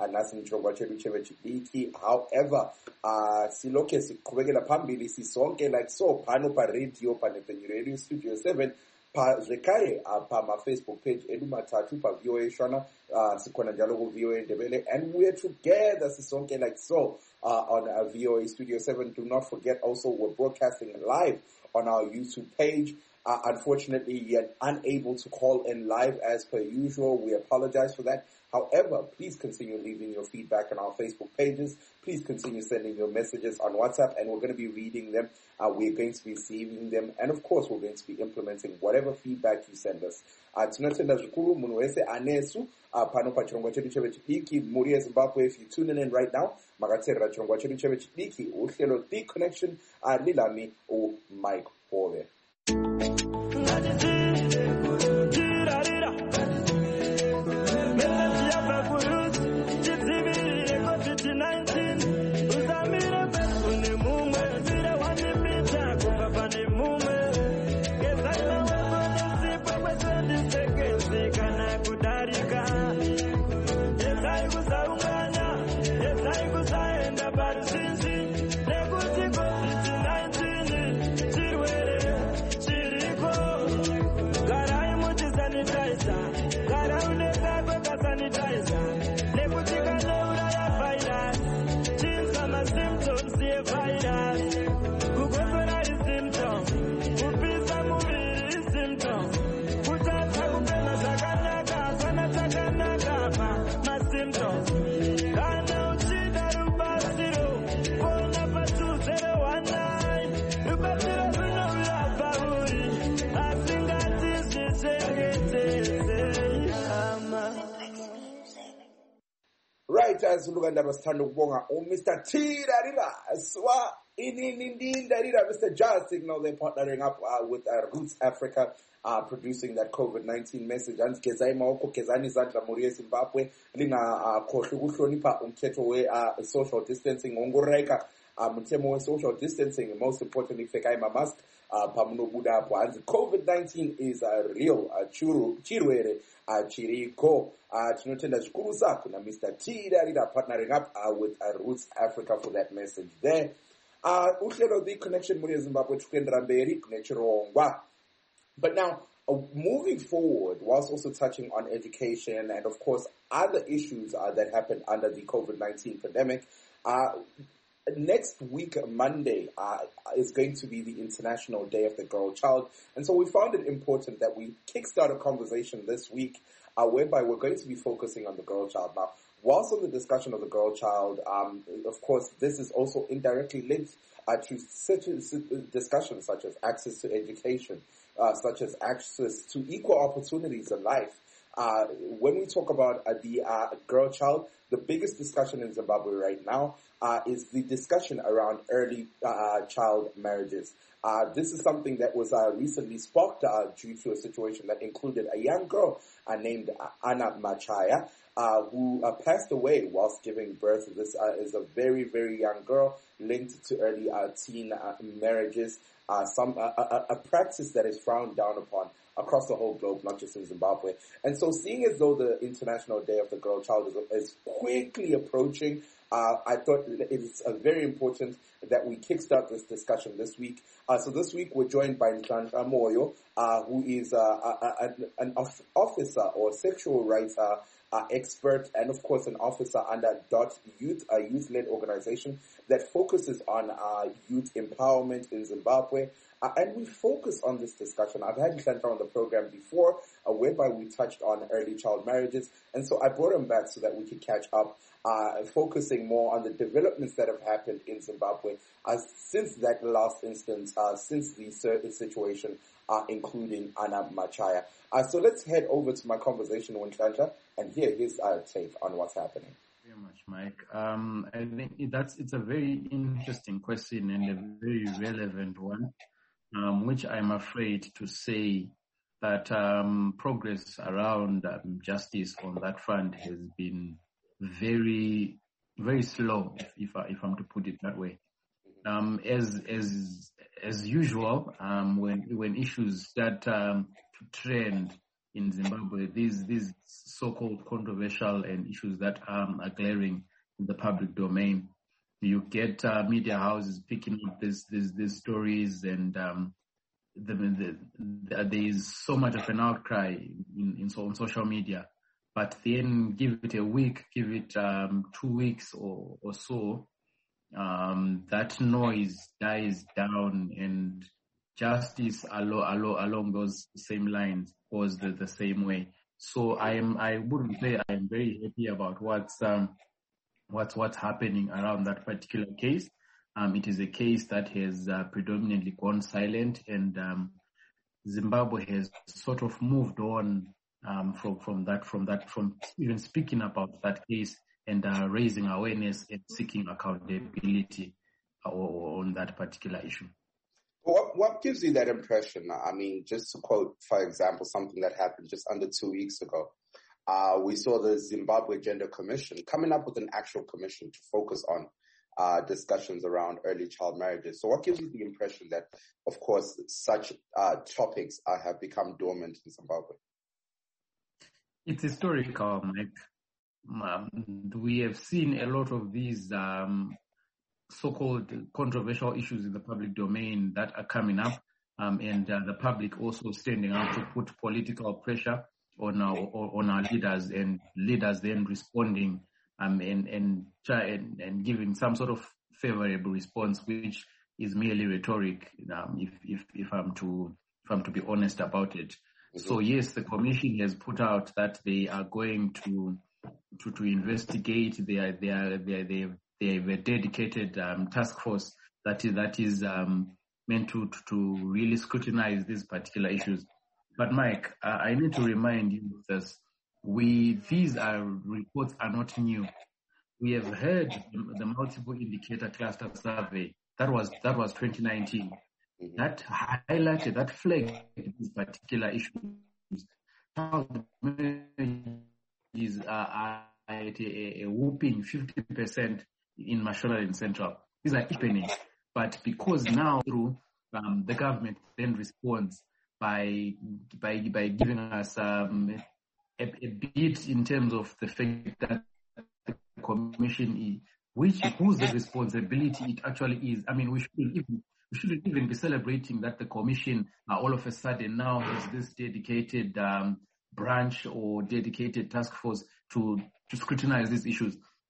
However, uh, siloke siqhubekela phambili sisonke like so phano pa radio pa Radio Studio seven pa zekare uh, pa ma Facebook page elumatatu pa V O A Shona uh, sikhona njalo ku V O A Ndebele, and we're together sisonke like so uh, on uh, V O A Studio seven. Do not forget also we're broadcasting live on our YouTube page. Uh, unfortunately, you're unable to call in live as per usual. We apologize for that. However, please continue leaving your feedback on our Facebook pages. Please continue sending your messages on WhatsApp, and we're going to be reading them. Uh, we're going to be receiving them, and of course, we're going to be implementing whatever feedback you send us. Tinotenda zvikuru munhu wese anesu pano pachirongwa chedu chevechidiki muri yeZimbabwe. If you're tuning in right now, makateerera chirongwa chedu chevechidiki uhlelo The Connection lilami uMike Hove. Right, as Lugandaba stand up, oh, Mister T. Darira, Swa, Inindin Darira, Mister Jazz Signal, they're partnering up uh, with uh, Roots Africa, uh, producing that COVID nineteen message. And Kezaima Oko Kezani Zandra Muria Zimbabwe, Linga Koshugushonipa, Umketo, uh, social distancing, Ongoreka, Mutemo, social distancing, and most importantly, Fekaima mask. Uh, COVID nineteen is a uh, real uh, churu chirwere uh, chiriko uh, tunotenda zvikuru kuna Mister T Darira partnering up uh, with uh, Roots Africa for that message there. Uh, uhlelo The Connection muri Zimbabwe tukendera mberi kunechirongwa. But now uh, moving forward, whilst also touching on education and of course other issues uh, that happened under the COVID nineteen pandemic, uh, next week, Monday, uh, is going to be the International Day of the Girl Child. And so we found it important that we kickstart a conversation this week uh, whereby we're going to be focusing on the girl child. Now, whilst on the discussion of the girl child, um, of course, this is also indirectly linked uh, to such discussions such as access to education, uh, such as access to equal opportunities in life. Uh, when we talk about uh, the uh, girl child, the biggest discussion in Zimbabwe right now uh, is the discussion around early uh, child marriages. Uh, this is something that was uh, recently sparked uh, due to a situation that included a young girl uh, named Anna Machaya, uh, who uh, passed away whilst giving birth. This uh, is a very, very young girl linked to early uh, teen uh, marriages, uh, some uh, a, a practice that is frowned down upon across the whole globe, not just in Zimbabwe. And so seeing as though the International Day of the Girl Child is, is quickly approaching, uh, I thought it is uh, very important that we kickstart this discussion this week. Uh, so this week we're joined by Nhlanhla Moyo, uh, who is uh, a, a, an officer or sexual rights uh, uh, expert, and of course an officer under Dot Youth, a youth-led organization that focuses on uh, youth empowerment in Zimbabwe. Uh, and we focus on this discussion. I've had Nhlanhla on the program before, uh, whereby we touched on early child marriages. And so I brought him back so that we could catch up, uh, focusing more on the developments that have happened in Zimbabwe uh, since that last instance, uh, since the certain situation, uh, including Anna Machaya. Uh, so let's head over to my conversation with Nhlanhla and hear his uh, take on what's happening. Very much, Mike. Um, I think that's it's a very interesting question and a very relevant one. Um, which I'm afraid to say that um, progress around um, justice on that front has been very, very slow, if if, I, if I'm to put it that way. Um, as as as usual, um, when when issues start um, to trend in Zimbabwe, these these so-called controversial and issues that um, are glaring in the public domain, you get uh, media houses picking up this, this, these stories, and um, the, the, the, there is so much of an outcry in, in so, on social media. But then give it a week, give it um, two weeks or, or so, um, that noise dies down, and justice along along, along those same lines goes the, the same way. So I am I wouldn't say I am very happy about what's um, what's what's happening around that particular case. Um, it is a case that has uh, predominantly gone silent, and um, Zimbabwe has sort of moved on um, from from that from that from even speaking about that case and uh, raising awareness and seeking accountability uh, on that particular issue. What what gives you that impression? I mean, just to quote, for example, something that happened just under two weeks ago. Uh, we saw the Zimbabwe Gender Commission coming up with an actual commission to focus on uh, discussions around early child marriages. So what gives you the impression that, of course, such uh, topics uh, have become dormant in Zimbabwe? It's historical, Mike. Um, we have seen a lot of these um, so-called controversial issues in the public domain that are coming up, um, and uh, the public also standing up to put political pressure on our on our leaders, and leaders then responding um, and and, try and and giving some sort of favorable response, which is merely rhetoric. Um, if if if I'm to if I'm to be honest about it. Mm-hmm. So yes, the commission has put out that they are going to to to investigate. They are they are they are, they have, they have a dedicated um, task force that is that is um, meant to, to to really scrutinize these particular issues. But Mike, uh, I need to remind you of this. We, these are reports are not new. We have heard the, the multiple indicator cluster survey. That was, that was twenty nineteen. That highlighted, that flagged these particular issues. Child marriages are at a, a whooping fifty percent in Mashonaland Central. These are happening. But because now through um, the government then responds by by by giving us um, a, a bit in terms of the fact that the commission is, which whose responsibility it actually is. I mean, we shouldn't even we shouldn't even be celebrating that the commission uh, all of a sudden now has this dedicated um, branch or dedicated task force to to scrutinize these issues.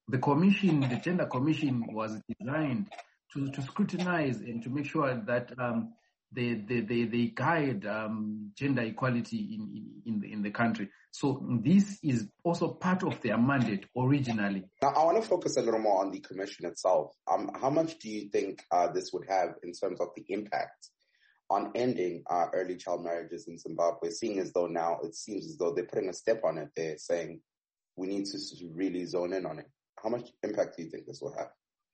the commission, the gender commission, was designed to, to scrutinize and to make sure that um, they, they, they, they guide um, gender equality in, in, in the country. So this is also part of their mandate originally. Now, I want to focus a little more on the commission itself. Um, how much do you think uh, this would have in terms of the impact on ending uh, early child marriages in Zimbabwe, seeing as though now it seems as though they're putting a step on it, they're saying we need to really zone in on it. How much impact do you think this will have?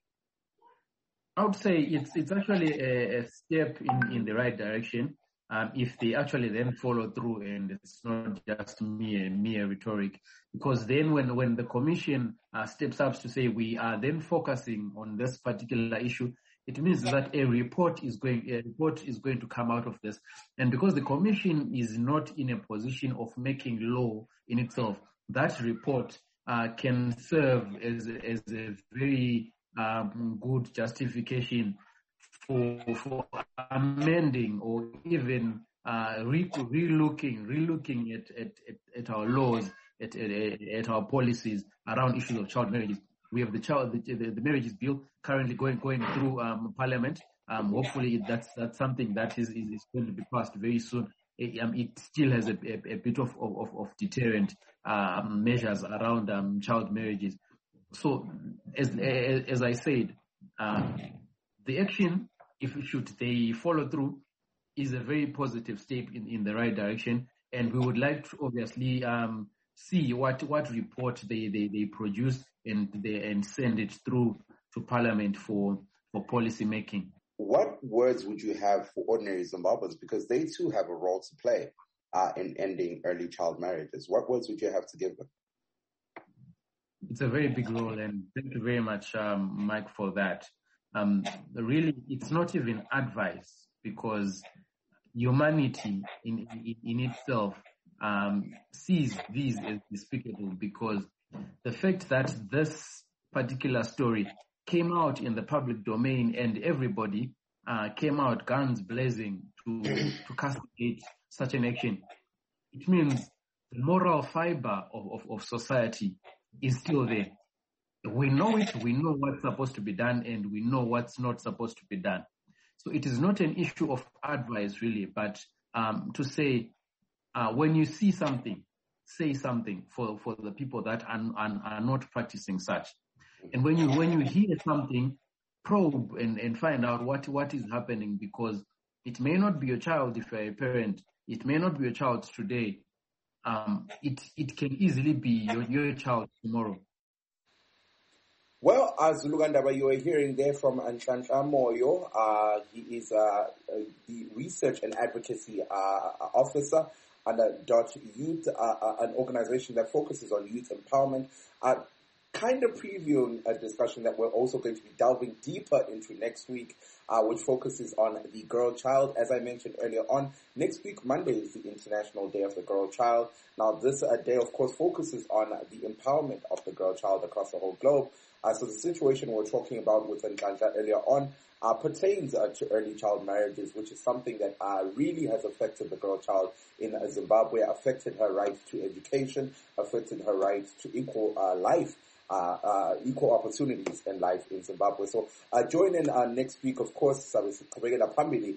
I would say it's it's actually a, a step in, in the right direction um, if they actually then follow through and it's not just mere, mere rhetoric. Because then when, when the commission uh, steps up to say we are then focusing on this particular issue, it means that a report is going a report is going to come out of this. And because the commission is not in a position of making law in itself, that report uh, can serve as, as a very um, good justification for for amending or even uh, re- relooking relooking at, at, at, at our laws, at, at, at our policies around issues of child marriages. We have the child, the, the, the marriages bill currently going going through um, Parliament. Um, hopefully, that's that's something that is, is, is going to be passed very soon. It, um, it still has a, a, a bit of of, of deterrent um, measures around um, child marriages. So, as as I said, uh, the action, if should they follow through, is a very positive step in, in the right direction, and we would like to obviously um, see what what report they, they, they produce and they and send it through to Parliament for, for policy making. What words would you have for ordinary Zimbabweans, because they too have a role to play uh, in ending early child marriages? What words would you have to give them? It's a very big role, and thank you very much, um, Mike, for that. Um, really, it's not even advice, because humanity in in, in itself um, sees these as despicable, because the fact that this particular story came out in the public domain and everybody uh, came out guns blazing to to castigate such an action, it means the moral fiber of, of, of society is still there. We know it, we know what's supposed to be done, and we know what's not supposed to be done. So it is not an issue of advice, really, but um, to say, uh, when you see something, say something for, for the people that are, are, are not practicing such. And when you when you hear something, probe and, and find out what, what is happening, because it may not be your child if you're a parent. It may not be your child today. Um, it it can easily be your, your child tomorrow. Well, as Lugandaba, you are hearing there from Nhlanhla Moyo. Uh, he is uh, the Research and Advocacy uh, Officer under Dot Youth, uh, an organization that focuses on youth empowerment. Uh, kind of previewing a discussion that we're also going to be delving deeper into next week, uh, which focuses on the girl child. As I mentioned earlier on, next week, Monday, is the International Day of the Girl Child. Now, this uh, day, of course, focuses on the empowerment of the girl child across the whole globe. Uh, so the situation we're talking about with Nhlanhla earlier on uh, pertains uh, to early child marriages, which is something that uh, really has affected the girl child in uh, Zimbabwe, affected her right to education, affected her right to equal uh, life. Uh, uh, equal opportunities in life in Zimbabwe. So uh, join in uh, next week, of course. Uh, we're going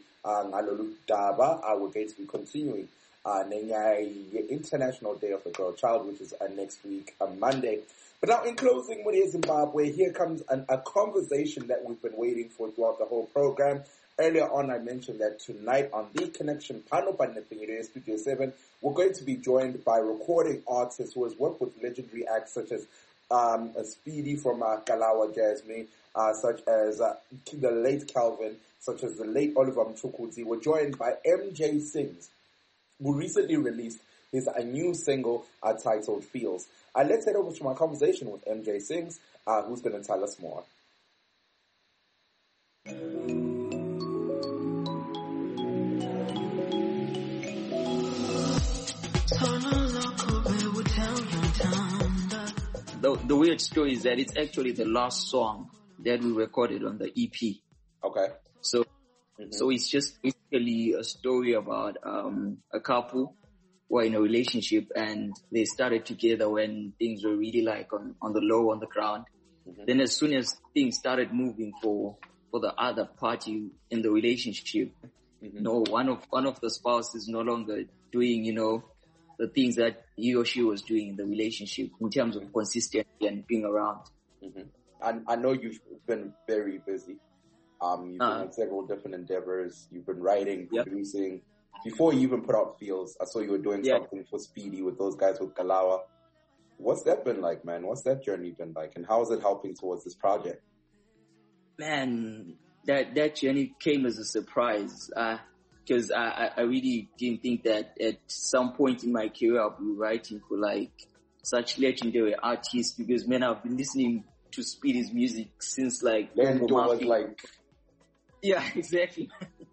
to be continuing uh, the International Day of the Girl Child, which is uh, next week, uh, Monday. But now, in closing, Mudia Zimbabwe, here comes an, a conversation that we've been waiting for throughout the whole program. Earlier on, I mentioned that tonight on The Connection, Pano Panepingire Studio seven, we're going to be joined by recording artists who has worked with legendary acts such as Um, a Speedy from uh, Kalawa Jasmine, uh, such as uh, the late Calvin, such as the late Oliver Mtukudzi. We're joined by M J Sings, who recently released his a new single uh, titled Feels. Uh, let's head over to my conversation with M J Sings, uh, who's going to tell us more. The, the weird story is that it's actually the last song that we recorded on the E P. Okay. So, mm-hmm. so it's just basically a story about um, a couple who are in a relationship and they started together when things were really like on, on the low, on the ground. Mm-hmm. Then as soon as things started moving for, for the other party in the relationship, mm-hmm. no, one of, one of the spouses no longer doing, you know, the things that he or she was doing in the relationship in terms of consistency and being around. Mm-hmm. And I know you've been very busy. Um, you've uh, been on several different endeavors. You've been writing, yep. producing. Before you even put out Feels, I saw you were doing yep. something for Speedy with those guys with Galawa. What's that been like, man? What's that journey been like? And how is it helping towards this project? Man, that, that journey came as a surprise. Uh, cause I, I really didn't think that at some point in my career I'll be writing for like such legendary artists, because man, I've been listening to Speedy's music since like, Lando was like, yeah, exactly.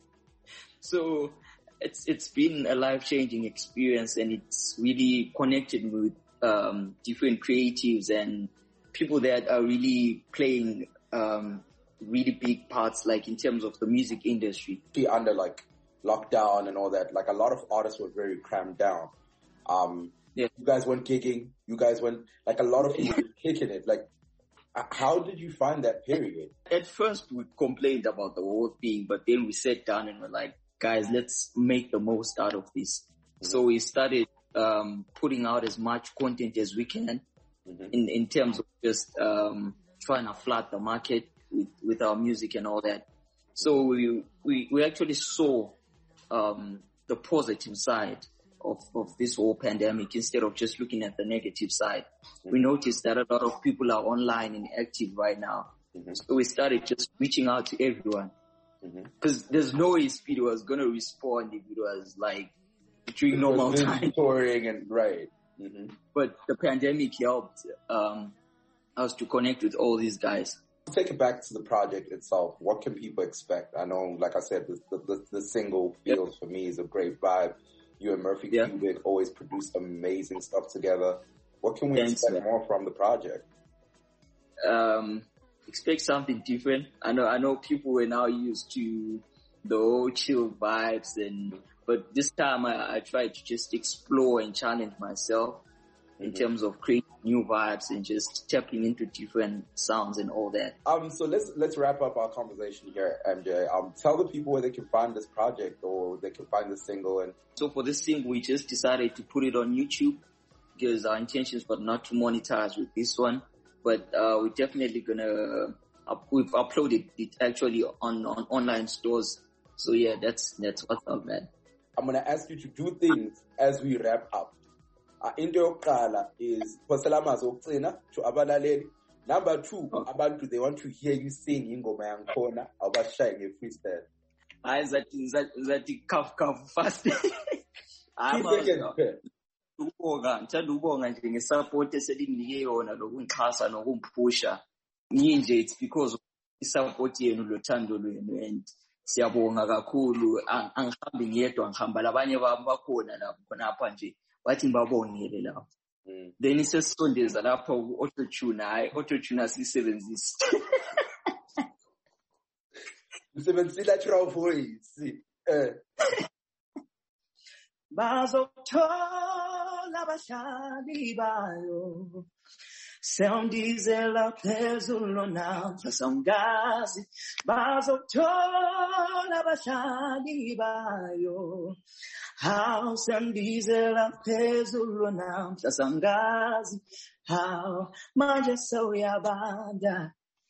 So it's, it's been a life-changing experience, and it's really connected me with, um, different creatives and people that are really playing, um, really big parts, like in terms of the music industry. Under like lockdown and all that, like a lot of artists were very crammed down. Um, yeah. You guys weren't gigging. You guys went, like a lot of people were kicking it. Like, how did you find that period? At first we complained about the whole thing, but then we sat down and were like, guys, let's make the most out of this. Mm-hmm. So we started, um, putting out as much content as we can, mm-hmm. in, in terms of just, um, trying to flood the market with, with our music and all that. So we, we, we actually saw, um, the positive side of, of this whole pandemic instead of just looking at the negative side. Mm-hmm. We noticed that a lot of people are online and active right now. Mm-hmm. So we started just reaching out to everyone. Because mm-hmm. there's no way Speedy was going to respond if it was like during normal time. Touring and right. Mm-hmm. But the pandemic helped um, us to connect with all these guys. Take it back to the project itself. What can people expect? I know, like I said, the, the, the single Feels yep. for me is a great vibe. You and Murphy yeah. Cubic always produce amazing stuff together. What can we Thanks, expect man. more from the project? Um, expect something different. I know, I know people were now used to the whole chill vibes, and but this time I, I tried to just explore and challenge myself in mm-hmm. terms of creating new vibes and just tapping into different sounds and all that. Um, so let's let's wrap up our conversation here, M J. Um, tell the people where they can find this project or they can find the single. And so for this single, we just decided to put it on YouTube because our intentions were not to monetize with this one, but uh, we're definitely gonna uh, we've uploaded it actually on on online stores. So yeah, that's that's what's up, man. I'm gonna ask you to do things as we wrap up. Uh, into yokuqala is phosela amazwi okugcina to abalaleli. Number two, oh. abantu they want to hear you sing ingoma yangikhona awubashaye nge-freestyle. Hayi zathi zathi kaf kaf fast. Ukubonga, ngithanda ukubonga nje ngesupport eselinginike yona lokungixhasa nokungiphusha. Nje it's because of isupport yenu lothando lwenu, and siyabonga kakhulu. Angihambi ngiyedwa, ngihamba labanye babo bakhona lapho khonapha nje. Wathi ngibabongele lapho. Then isesondeza lapho auto-tune. Hayi auto-tune asisebenzisi. Usebenzisa natural voice. Eh. Bazothola abahlali bayo. Sewundizela phezulu namhla sawungazi. Bazothola abahlali bayo. How sewundizela phezulu namhla sawungazi. How manje sewuyabanda.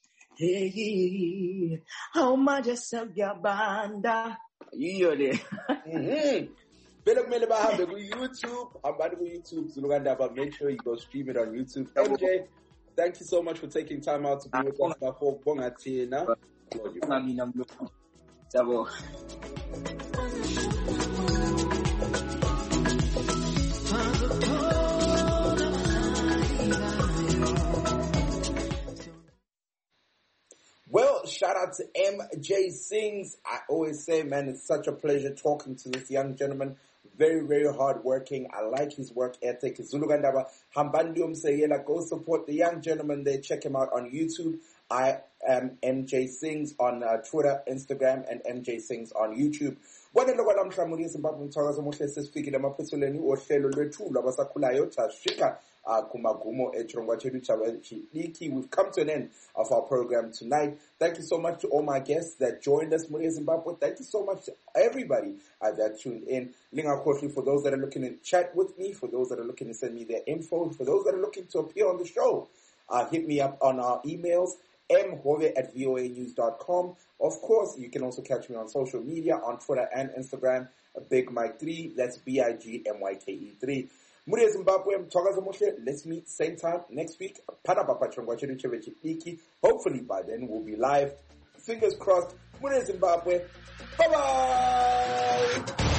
Hey, how manje sewuyabanda. Yiyo le. Mhm. Bele kumele bahambe ku YouTube. Abantu ku YouTube Zulukandaba. Make sure you go stream it on YouTube. M J, thank you so much for taking time out to be with us before bonga thina. Mina mlo. Sabo. Well, shout out to M J Sings. I always say, man, it's such a pleasure talking to this young gentleman. Very, very hard working. I like his work ethic. Zulukandaba Hambandi Umseyela. Go support the young gentleman there. Check him out on YouTube. I am M J Sings on uh, Twitter, Instagram, and M J Sings on YouTube. kwanele kwalamhla muri ezimbabwe umthakazo omuhle sesifikile emaphethelweni ohlelo lwethu lwabasakhulayo thashika kumagumo echirongwa chedu chabachidiki. We've come to an end of our program tonight. Thank you so much to all my guests that joined us muri ezimbabwe. Thank you so much to everybody uh, that tuned in. Linga Koshli, for those that are looking to chat with me, for those that are looking to send me their info, for those that are looking to appear on the show, uh, hit me up on our emails, m hove at voa news dot com. Of course, you can also catch me on social media, on Twitter and Instagram, Big Mike three, that's B I G M Y K E three. Muri Zimbabwe, mthakazo muhle. Let's meet same time next week. Hopefully by then we'll be live. Fingers crossed. Muri Zimbabwe. Bye-bye!